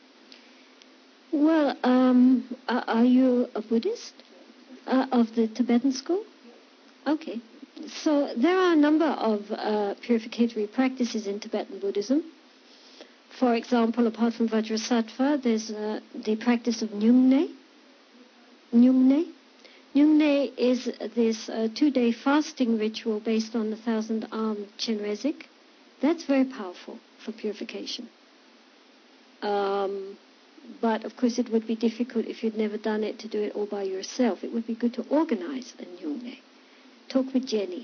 Well, um, are, are you a Buddhist uh, of the Tibetan school? Okay. So there are a number of uh, purificatory practices in Tibetan Buddhism. For example, apart from Vajrasattva, there's uh, the practice of Nyungne. Nyungne. Nyungne is this uh, two-day fasting ritual based on the thousand-armed Chenrezig. That's very powerful for purification. Um, but, of course, it would be difficult if you'd never done it to do it all by yourself. It would be good to organize a Nyungne. Talk with Jenny.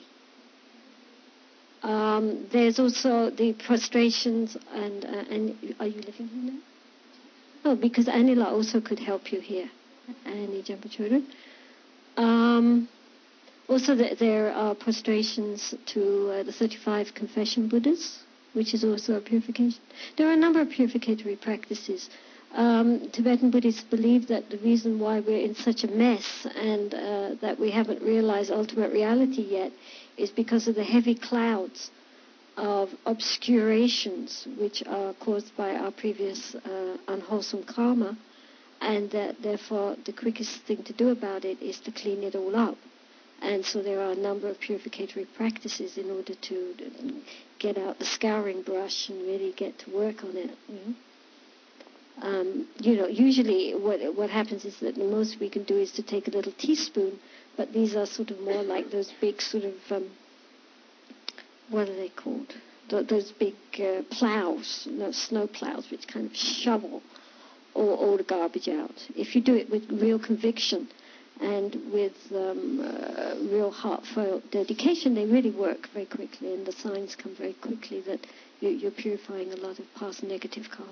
Um, there's also the prostrations, and, uh, and are you living here now? Oh, because Anila also could help you here. Annie Jambachuran. Um, also, the, there are prostrations to uh, the thirty-five Confession Buddhas, which is also a purification. There are a number of purificatory practices. Um, Tibetan Buddhists believe that the reason why we're in such a mess and uh, that we haven't realized ultimate reality yet is because of the heavy clouds of obscurations which are caused by our previous uh, unwholesome karma, and that therefore the quickest thing to do about it is to clean it all up. And so there are a number of purificatory practices in order to get out the scouring brush and really get to work on it. You know? Um, you know, usually what what happens is that the most we can do is to take a little teaspoon, but these are sort of more like those big sort of, um, what are they called? Th- those big uh, plows, no, snow plows, which kind of shovel all, all the garbage out. If you do it with real conviction and with um, uh, real heartfelt dedication, they really work very quickly, and the signs come very quickly that you, you're purifying a lot of past negative karma.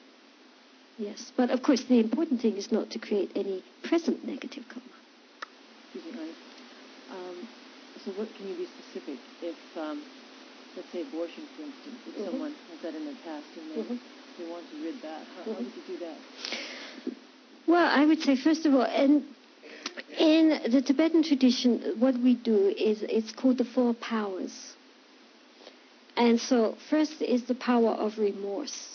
Yes, but of course the important thing is not to create any present negative karma. Excuse me, um, so what can you be specific? If, um, let's say abortion, for instance, if mm-hmm. someone has that in their past and they, mm-hmm. they want to rid that, how, mm-hmm. how would you do that? Well, I would say, first of all, and in the Tibetan tradition, what we do is it's called the four powers. And so first is the power of remorse.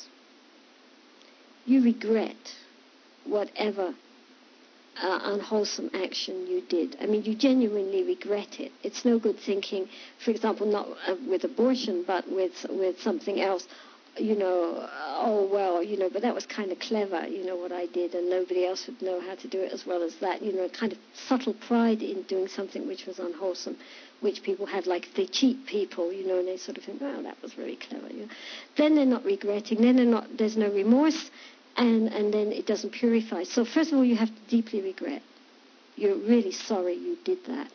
You regret whatever uh, unwholesome action you did. I mean, you genuinely regret it. It's no good thinking, for example, not uh, with abortion, but with with something else, you know, oh, well, you know, but that was kind of clever, you know, what I did, and nobody else would know how to do it as well as that, you know, kind of subtle pride in doing something which was unwholesome, which people have, like if they cheat people, you know, and they sort of think, wow, that was very clever. You know. Then they're not regretting, then they're not, there's no remorse, and, and then it doesn't purify. So first of all, you have to deeply regret. You're really sorry you did that.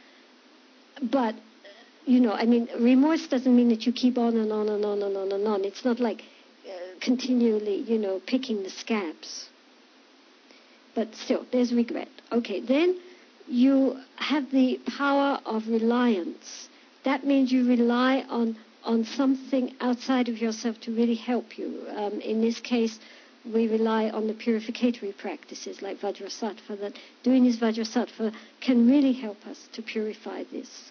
But, you know, I mean, remorse doesn't mean that you keep on and on and on and on and on. It's not like uh, continually, you know, picking the scabs. But still, there's regret. Okay, then you have the power of reliance. That means you rely on, on something outside of yourself to really help you. Um, in this case, we rely on the purificatory practices like Vajrasattva, that doing this Vajrasattva can really help us to purify this.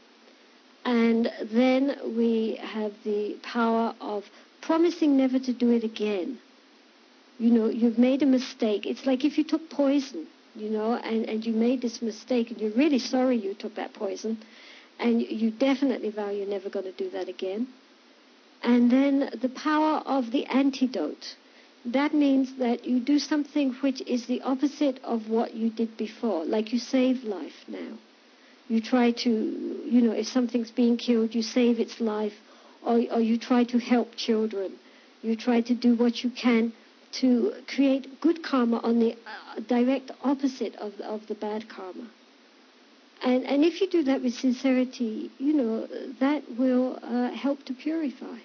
And then we have the power of promising never to do it again. You know, you've made a mistake. It's like if you took poison, you know, and, and you made this mistake, and you're really sorry you took that poison, and you definitely vow you're never going to do that again. And then the power of the antidote. That means that you do something which is the opposite of what you did before, like you save life now. You try to, you know, if something's being killed, you save its life, or, or you try to help children. You try to do what you can to create good karma on the uh, direct opposite of, of the bad karma. And, and if you do that with sincerity, you know, that will uh, help to purify.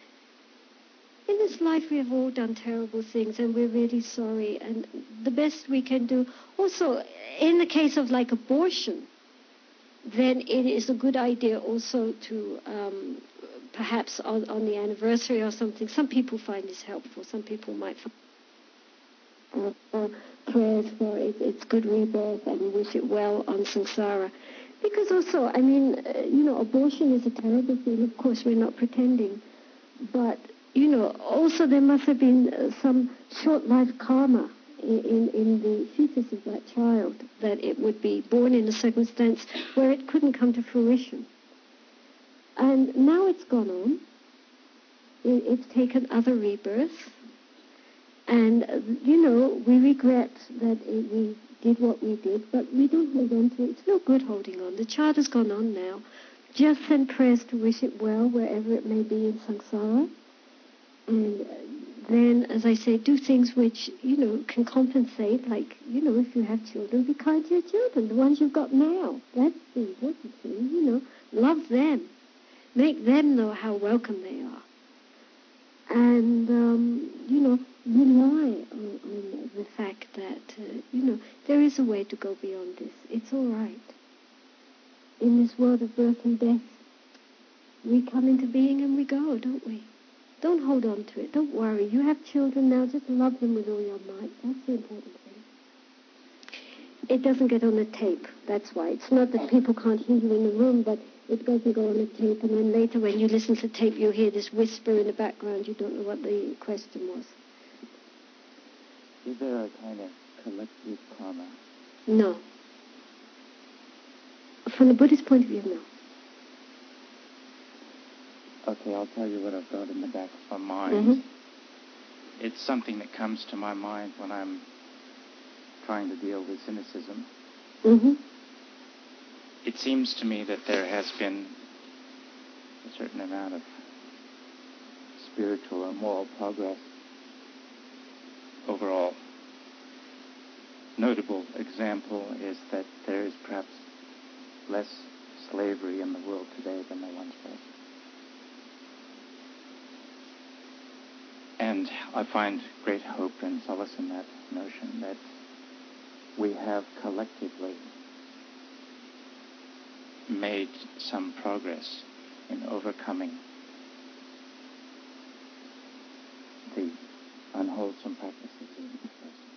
In this life we have all done terrible things and we're really sorry, and the best we can do. Also, in the case of like abortion, then it is a good idea also to um, perhaps on, on the anniversary or something. Some people find this helpful. Some people might find uh, uh, prayers for it, its good rebirth and wish it well on samsara. Because also, I mean, uh, you know, abortion is a terrible thing. Of course, we're not pretending. But, you know, also there must have been uh, some short-lived karma in, in, in the fetus of that child, that it would be born in a circumstance where it couldn't come to fruition. And now it's gone on. It, it's taken other rebirths. And, uh, you know, we regret that it, we did what we did, but we don't hold on to it. It's no good holding on. The child has gone on now. Just send prayers to wish it well wherever it may be in samsara. And uh, then, as I say, do things which, you know, can compensate. Like, you know, if you have children, be kind to your children, the ones you've got now. That's the important thing, you know. Love them. Make them know how welcome they are. And, um, you know, rely on, on the fact that, uh, you know, there is a way to go beyond this. It's all right. In this world of birth and death, we come into being and we go, don't we? Don't hold on to it. Don't worry. You have children now. Just love them with all your might. That's the important thing. It doesn't get on the tape. That's why. It's not that people can't hear you in the room, but it doesn't go on the tape. And then later when you listen to the tape, you'll hear this whisper in the background. You don't know what the question was. Is there a kind of collective karma? No. From the Buddhist point of view, no. Okay, I'll tell you what I've got in the back of my mind. Mm-hmm. It's something that comes to my mind when I'm trying to deal with cynicism. Mm-hmm. It seems to me that there has been a certain amount of spiritual or moral progress overall. Notable example is that there is perhaps less slavery in the world today than there once was. And I find great hope and solace in that notion that we have collectively made some progress in overcoming the unwholesome practices of the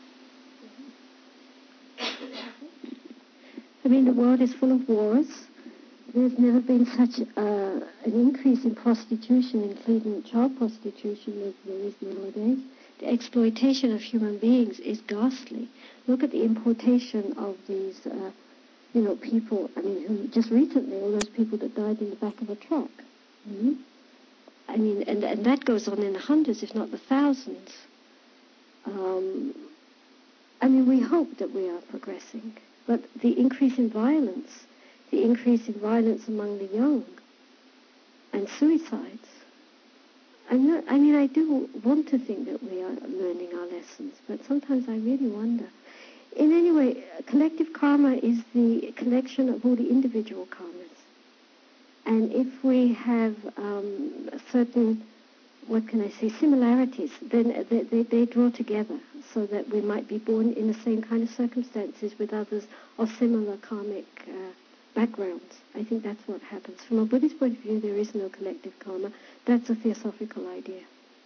past. I mean, the world is full of wars. There's never been such uh, an increase in prostitution, including child prostitution, as there is nowadays. The exploitation of human beings is ghastly. Look at the importation of these, uh, you know, people, I mean, who just recently, all those people that died in the back of a truck. Mm-hmm. I mean, and, and that goes on in the hundreds, if not the thousands. Um, I mean, we hope that we are progressing, but the increase in violence, the increase in violence among the young, and suicides, I'm not, I mean, I do want to think that we are learning our lessons, but sometimes I really wonder. In any way, collective karma is the collection of all the individual karmas. And if we have um, certain, what can I say, similarities, then they, they, they draw together so that we might be born in the same kind of circumstances with others of similar karmic uh, backgrounds. I think that's what happens. From a Buddhist point of view, there is no collective karma. That's a theosophical idea.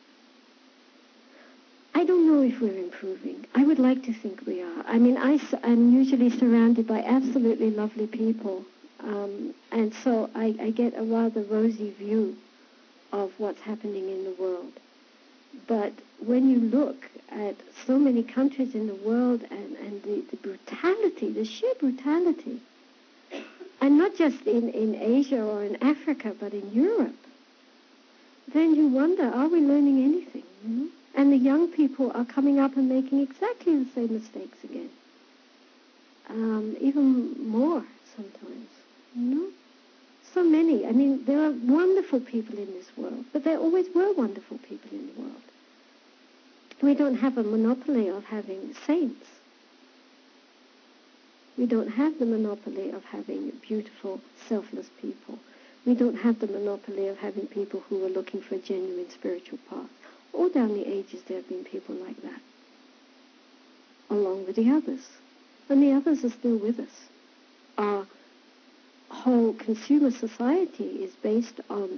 I don't know if we're improving. I would like to think we are. I mean, I, I'm usually surrounded by absolutely lovely people, um, and so I, I get a rather rosy view of what's happening in the world. But when you look at so many countries in the world and, and the, the brutality, the sheer brutality, and not just in, in Asia or in Africa, but in Europe, then you wonder, are we learning anything? You know? And the young people are coming up and making exactly the same mistakes again. Um, even more sometimes, you know? So many. I mean, there are wonderful people in this world, but there always were wonderful people in the world. We don't have a monopoly of having saints. We don't have the monopoly of having beautiful, selfless people. We don't have the monopoly of having people who are looking for a genuine spiritual path. All down the ages there have been people like that, along with the others. And the others are still with us. Our whole consumer society is based on,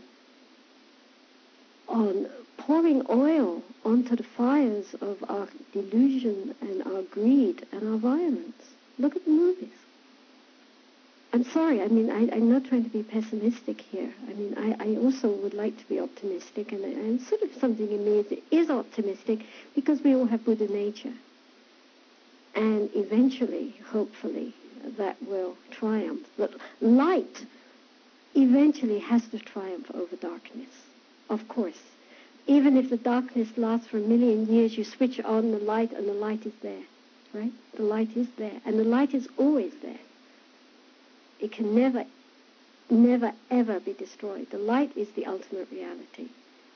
on pouring oil onto the fires of our delusion and our greed and our violence. Look at the movies. I'm sorry, I mean, I, I'm not trying to be pessimistic here. I mean, I, I also would like to be optimistic, and, and sort of something in me is, is optimistic because we all have Buddha nature. And eventually, hopefully, that will triumph. But light eventually has to triumph over darkness, of course. Even if the darkness lasts for a million years, you switch on the light and the light is there, right? The light is there, and the light is always there. It can never, never, ever be destroyed. The light is the ultimate reality.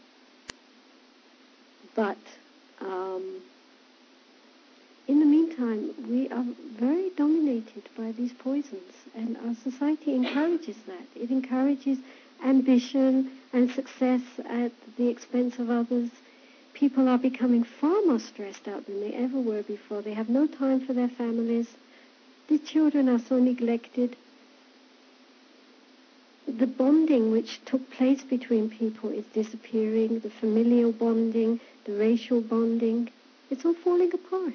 But um, in the meantime, we are very dominated by these poisons, and our society encourages that. It encourages ambition and success at the expense of others. People are becoming far more stressed out than they ever were before. They have no time for their families. The children are so neglected. The bonding which took place between people is disappearing, the familial bonding, the racial bonding, it's all falling apart.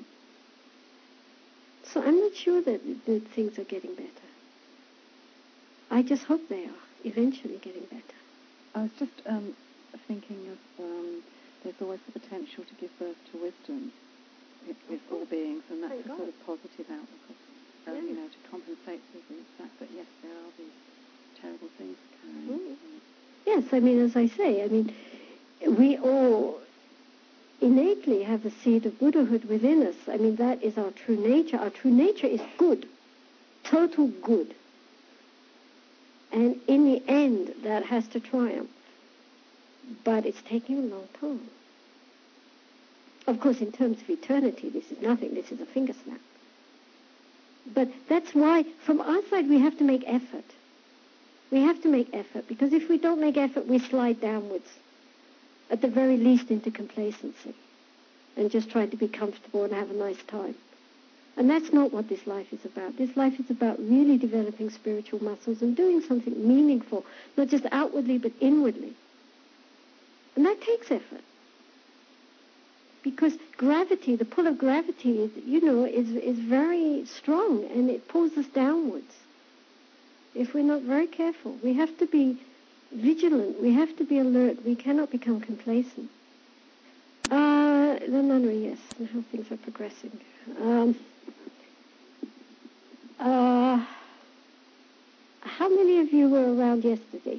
So I'm not sure that, that things are getting better. I just hope they are eventually getting better. I was just um, thinking of um, there's always the potential to give birth to wisdom with, with all beings, and that's a sort of positive outlook of, um, yeah. you know, to compensate for the fact that, yes, there are these terrible things occurring. Mm. Yes, I mean, as I say, I mean, we all innately have the seed of Buddhahood within us. I mean, that is our true nature. Our true nature is good, total good. And in the end, that has to triumph. But it's taking a long time. Of course, in terms of eternity, this is nothing. This is a finger snap. But that's why, from our side, we have to make effort. We have to make effort, because if we don't make effort, we slide downwards, at the very least into complacency, and just try to be comfortable and have a nice time. And that's not what this life is about. This life is about really developing spiritual muscles and doing something meaningful, not just outwardly, but inwardly. And that takes effort. Because gravity, the pull of gravity, is, you know, is, is very strong, and it pulls us downwards. If we're not very careful, we have to be vigilant. We have to be alert. We cannot become complacent. Uh, the nunnery, yes, and how things are progressing. Um, uh, how many of you were around yesterday?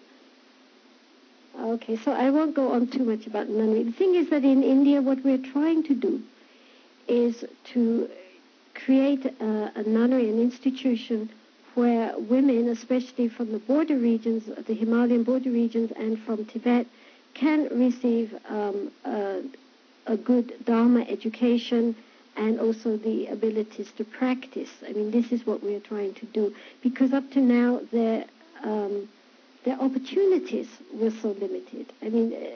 Okay, so I won't go on too much about nunnery. The thing is that in India, what we're trying to do is to create a, a nunnery, an institution where women, especially from the border regions, the Himalayan border regions, and from Tibet, can receive um, a, a good Dharma education and also the abilities to practice. I mean, this is what we are trying to do, because up to now their um, their opportunities were so limited. I mean, uh,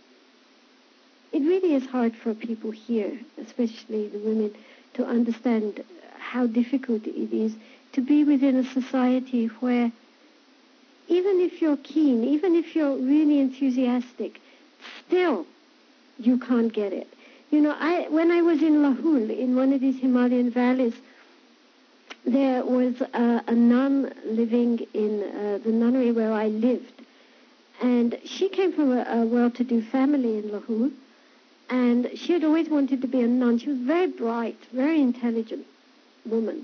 it really is hard for people here, especially the women, to understand how difficult it is to be within a society where even if you're keen, even if you're really enthusiastic, still you can't get it. You know, I when I was in Lahul, in one of these Himalayan valleys, there was a, a nun living in uh, the nunnery where I lived. And she came from a, a well-to-do family in Lahul, and she had always wanted to be a nun. She was very bright, very intelligent woman.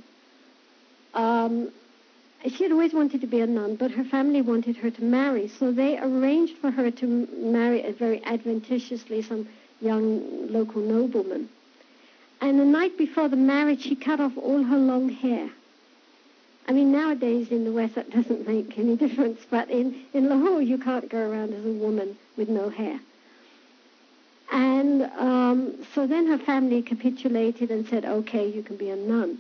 Um, she had always wanted to be a nun, but her family wanted her to marry, so they arranged for her to marry a very advantageously some young local nobleman. And the night before the marriage, she cut off all her long hair. I mean, nowadays in the West that doesn't make any difference, but in, in Lahore you can't go around as a woman with no hair. And um, so then her family capitulated and said, okay, you can be a nun.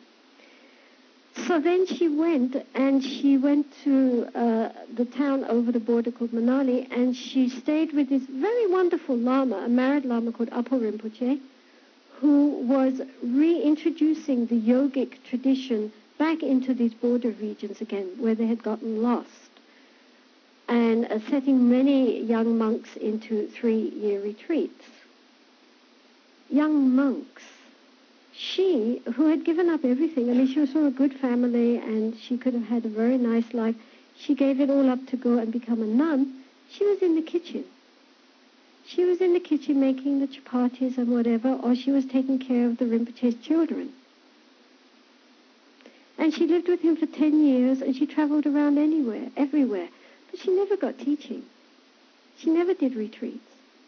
So then she went, and she went to uh, the town over the border called Manali, and she stayed with this very wonderful Lama, a married Lama called Apo Rinpoche, who was reintroducing the yogic tradition back into these border regions again, where they had gotten lost, and uh, setting many young monks into three-year retreats. Young monks. She, who had given up everything, I mean, she was from a good family and she could have had a very nice life. She gave it all up to go and become a nun. She was in the kitchen. She was in the kitchen making the chapatis and whatever, or she was taking care of the Rinpoche's children. And she lived with him for ten years, and she traveled around anywhere, everywhere. But she never got teaching. She never did retreats.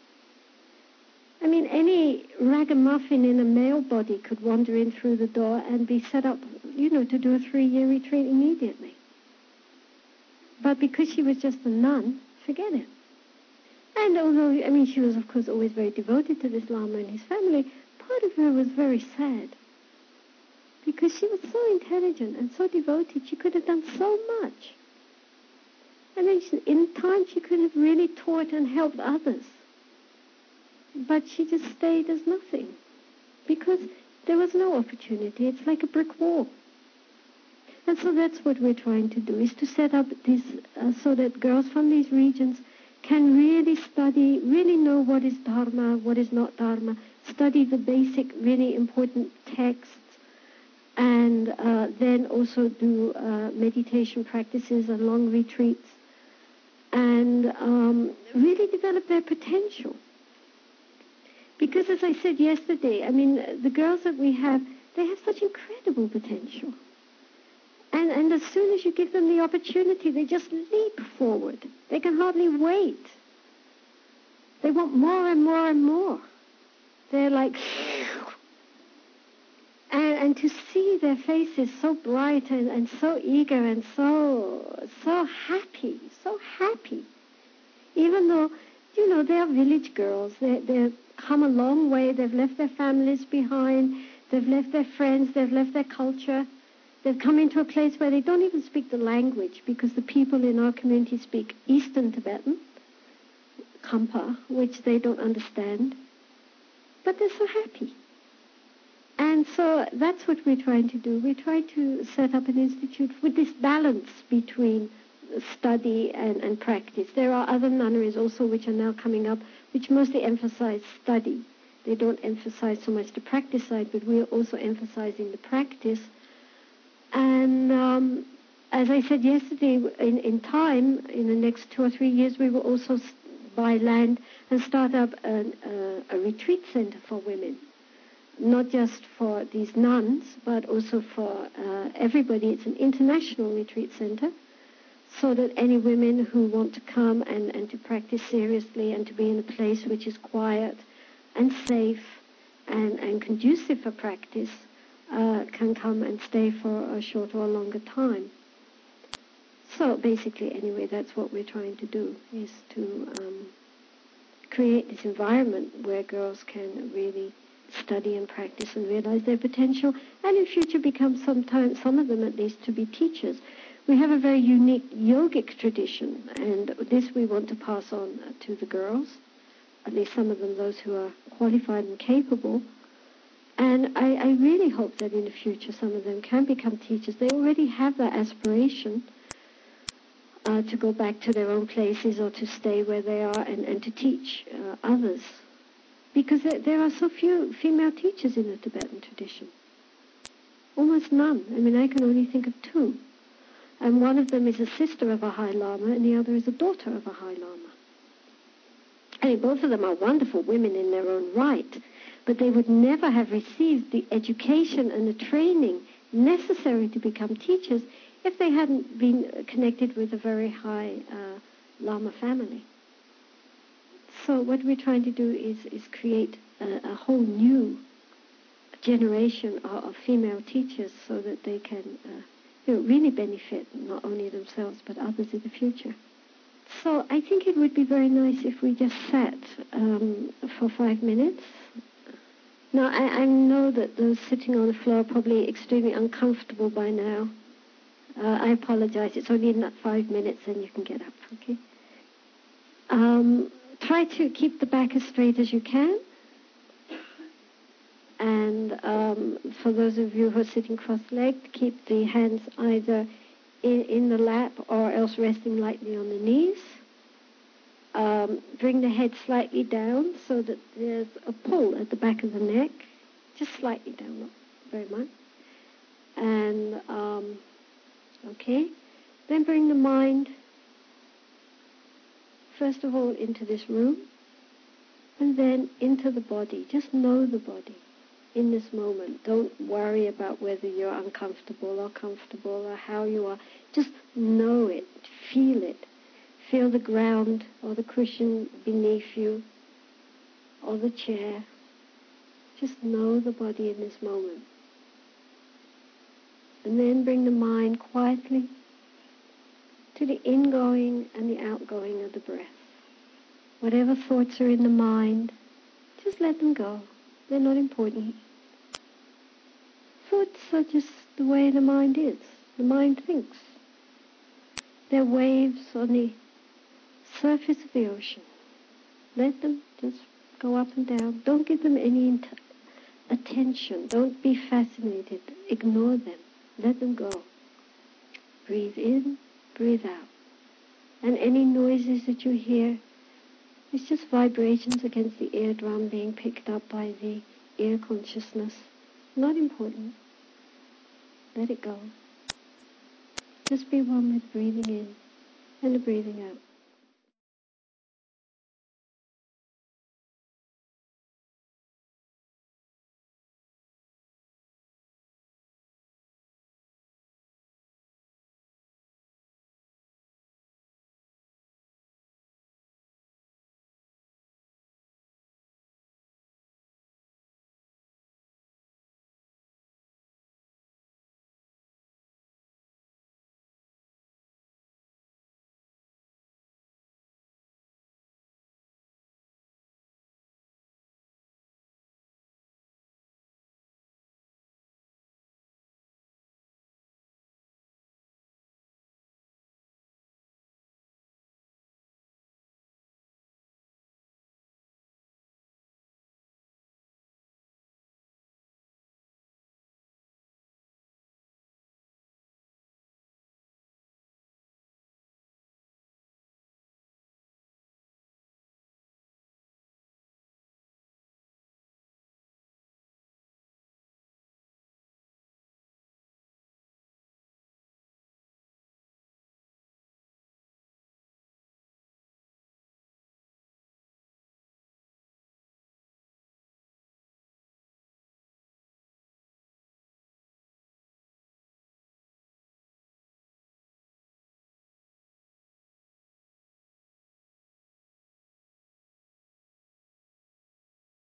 I mean, any ragamuffin in a male body could wander in through the door and be set up, you know, to do a three-year retreat immediately. But because she was just a nun, forget it. And although, I mean, she was, of course, always very devoted to this Lama and his family, part of her was very sad. Because she was so intelligent and so devoted, she could have done so much. I mean, she, in time, she could have really taught and helped others. But she just stayed as nothing, because there was no opportunity. It's like a brick wall. And so that's what we're trying to do, is to set up this uh, so that girls from these regions can really study, really know what is Dharma, what is not Dharma, study the basic, really important texts, and uh, then also do uh, meditation practices and long retreats, and um, really develop their potential. Because as I said yesterday, I mean, the girls that we have, they have such incredible potential. And, and as soon as you give them the opportunity, they just leap forward. They can hardly wait. They want more and more and more. They're like... And, and to see their faces so bright and, and so eager and so, so happy, so happy. Even though, you know, they're village girls. They're... they're come a long way. They've left their families behind. They've left their friends. They've left their culture. They've come into a place where they don't even speak the language, because the people in our community speak Eastern Tibetan, Khampa, which they don't understand. But they're so happy. And so that's what we're trying to do. We try to set up an institute with this balance between study and, and practice. There are other nunneries also which are now coming up, which mostly emphasize study. They don't emphasize so much the practice side, but we're also emphasizing the practice. And um, as I said yesterday, in, in time, in the next two or three years, we will also buy land and start up an, uh, a retreat center for women. Not just for these nuns, but also for uh, everybody. It's an international retreat center, so that any women who want to come and, and to practice seriously and to be in a place which is quiet and safe and, and conducive for practice uh, can come and stay for a short or a longer time. So basically, anyway, that's what we're trying to do, is to um, create this environment where girls can really study and practice and realize their potential, and in future become sometimes, some of them at least, to be teachers. We have a very unique yogic tradition, and this we want to pass on to the girls, at least some of them, those who are qualified and capable. And I, I really hope that in the future some of them can become teachers. They already have that aspiration uh, to go back to their own places or to stay where they are and, and to teach uh, others. Because there, there are so few female teachers in the Tibetan tradition. Almost none. I mean, I can only think of two. And one of them is a sister of a High Lama, and the other is a daughter of a High Lama. I mean, both of them are wonderful women in their own right, but they would never have received the education and the training necessary to become teachers if they hadn't been connected with a very high uh, Lama family. So what we're trying to do is, is create a, a whole new generation of, of female teachers so that they can uh, you know, really benefit not only themselves but others in the future. So I think it would be very nice if we just sat um, for five minutes. Now, I, I know that those sitting on the floor are probably extremely uncomfortable by now. Uh, I apologize. It's only not five minutes and you can get up, okay? Um, try to keep the back as straight as you can. And um, for those of you who are sitting cross-legged, keep the hands either in, in the lap or else resting lightly on the knees. Um, bring the head slightly down so that there's a pull at the back of the neck, just slightly down, not very much. And, um, okay, then bring the mind, first of all, into this room, and then into the body. Just know the body in this moment. Don't worry about whether you're uncomfortable or comfortable or how you are. Just know it, feel it. Feel the ground or the cushion beneath you or the chair. Just know the body in this moment. And then bring the mind quietly to the ingoing and the outgoing of the breath. Whatever thoughts are in the mind, just let them go. They're not important. Thoughts are just the way the mind is. The mind thinks. They're waves on the surface of the ocean. Let them just go up and down. Don't give them any int- attention. Don't be fascinated. Ignore them. Let them go. Breathe in, breathe out. And any noises that you hear, it's just vibrations against the eardrum being picked up by the ear consciousness. Not important. Let it go. Just be one with breathing in and the breathing out.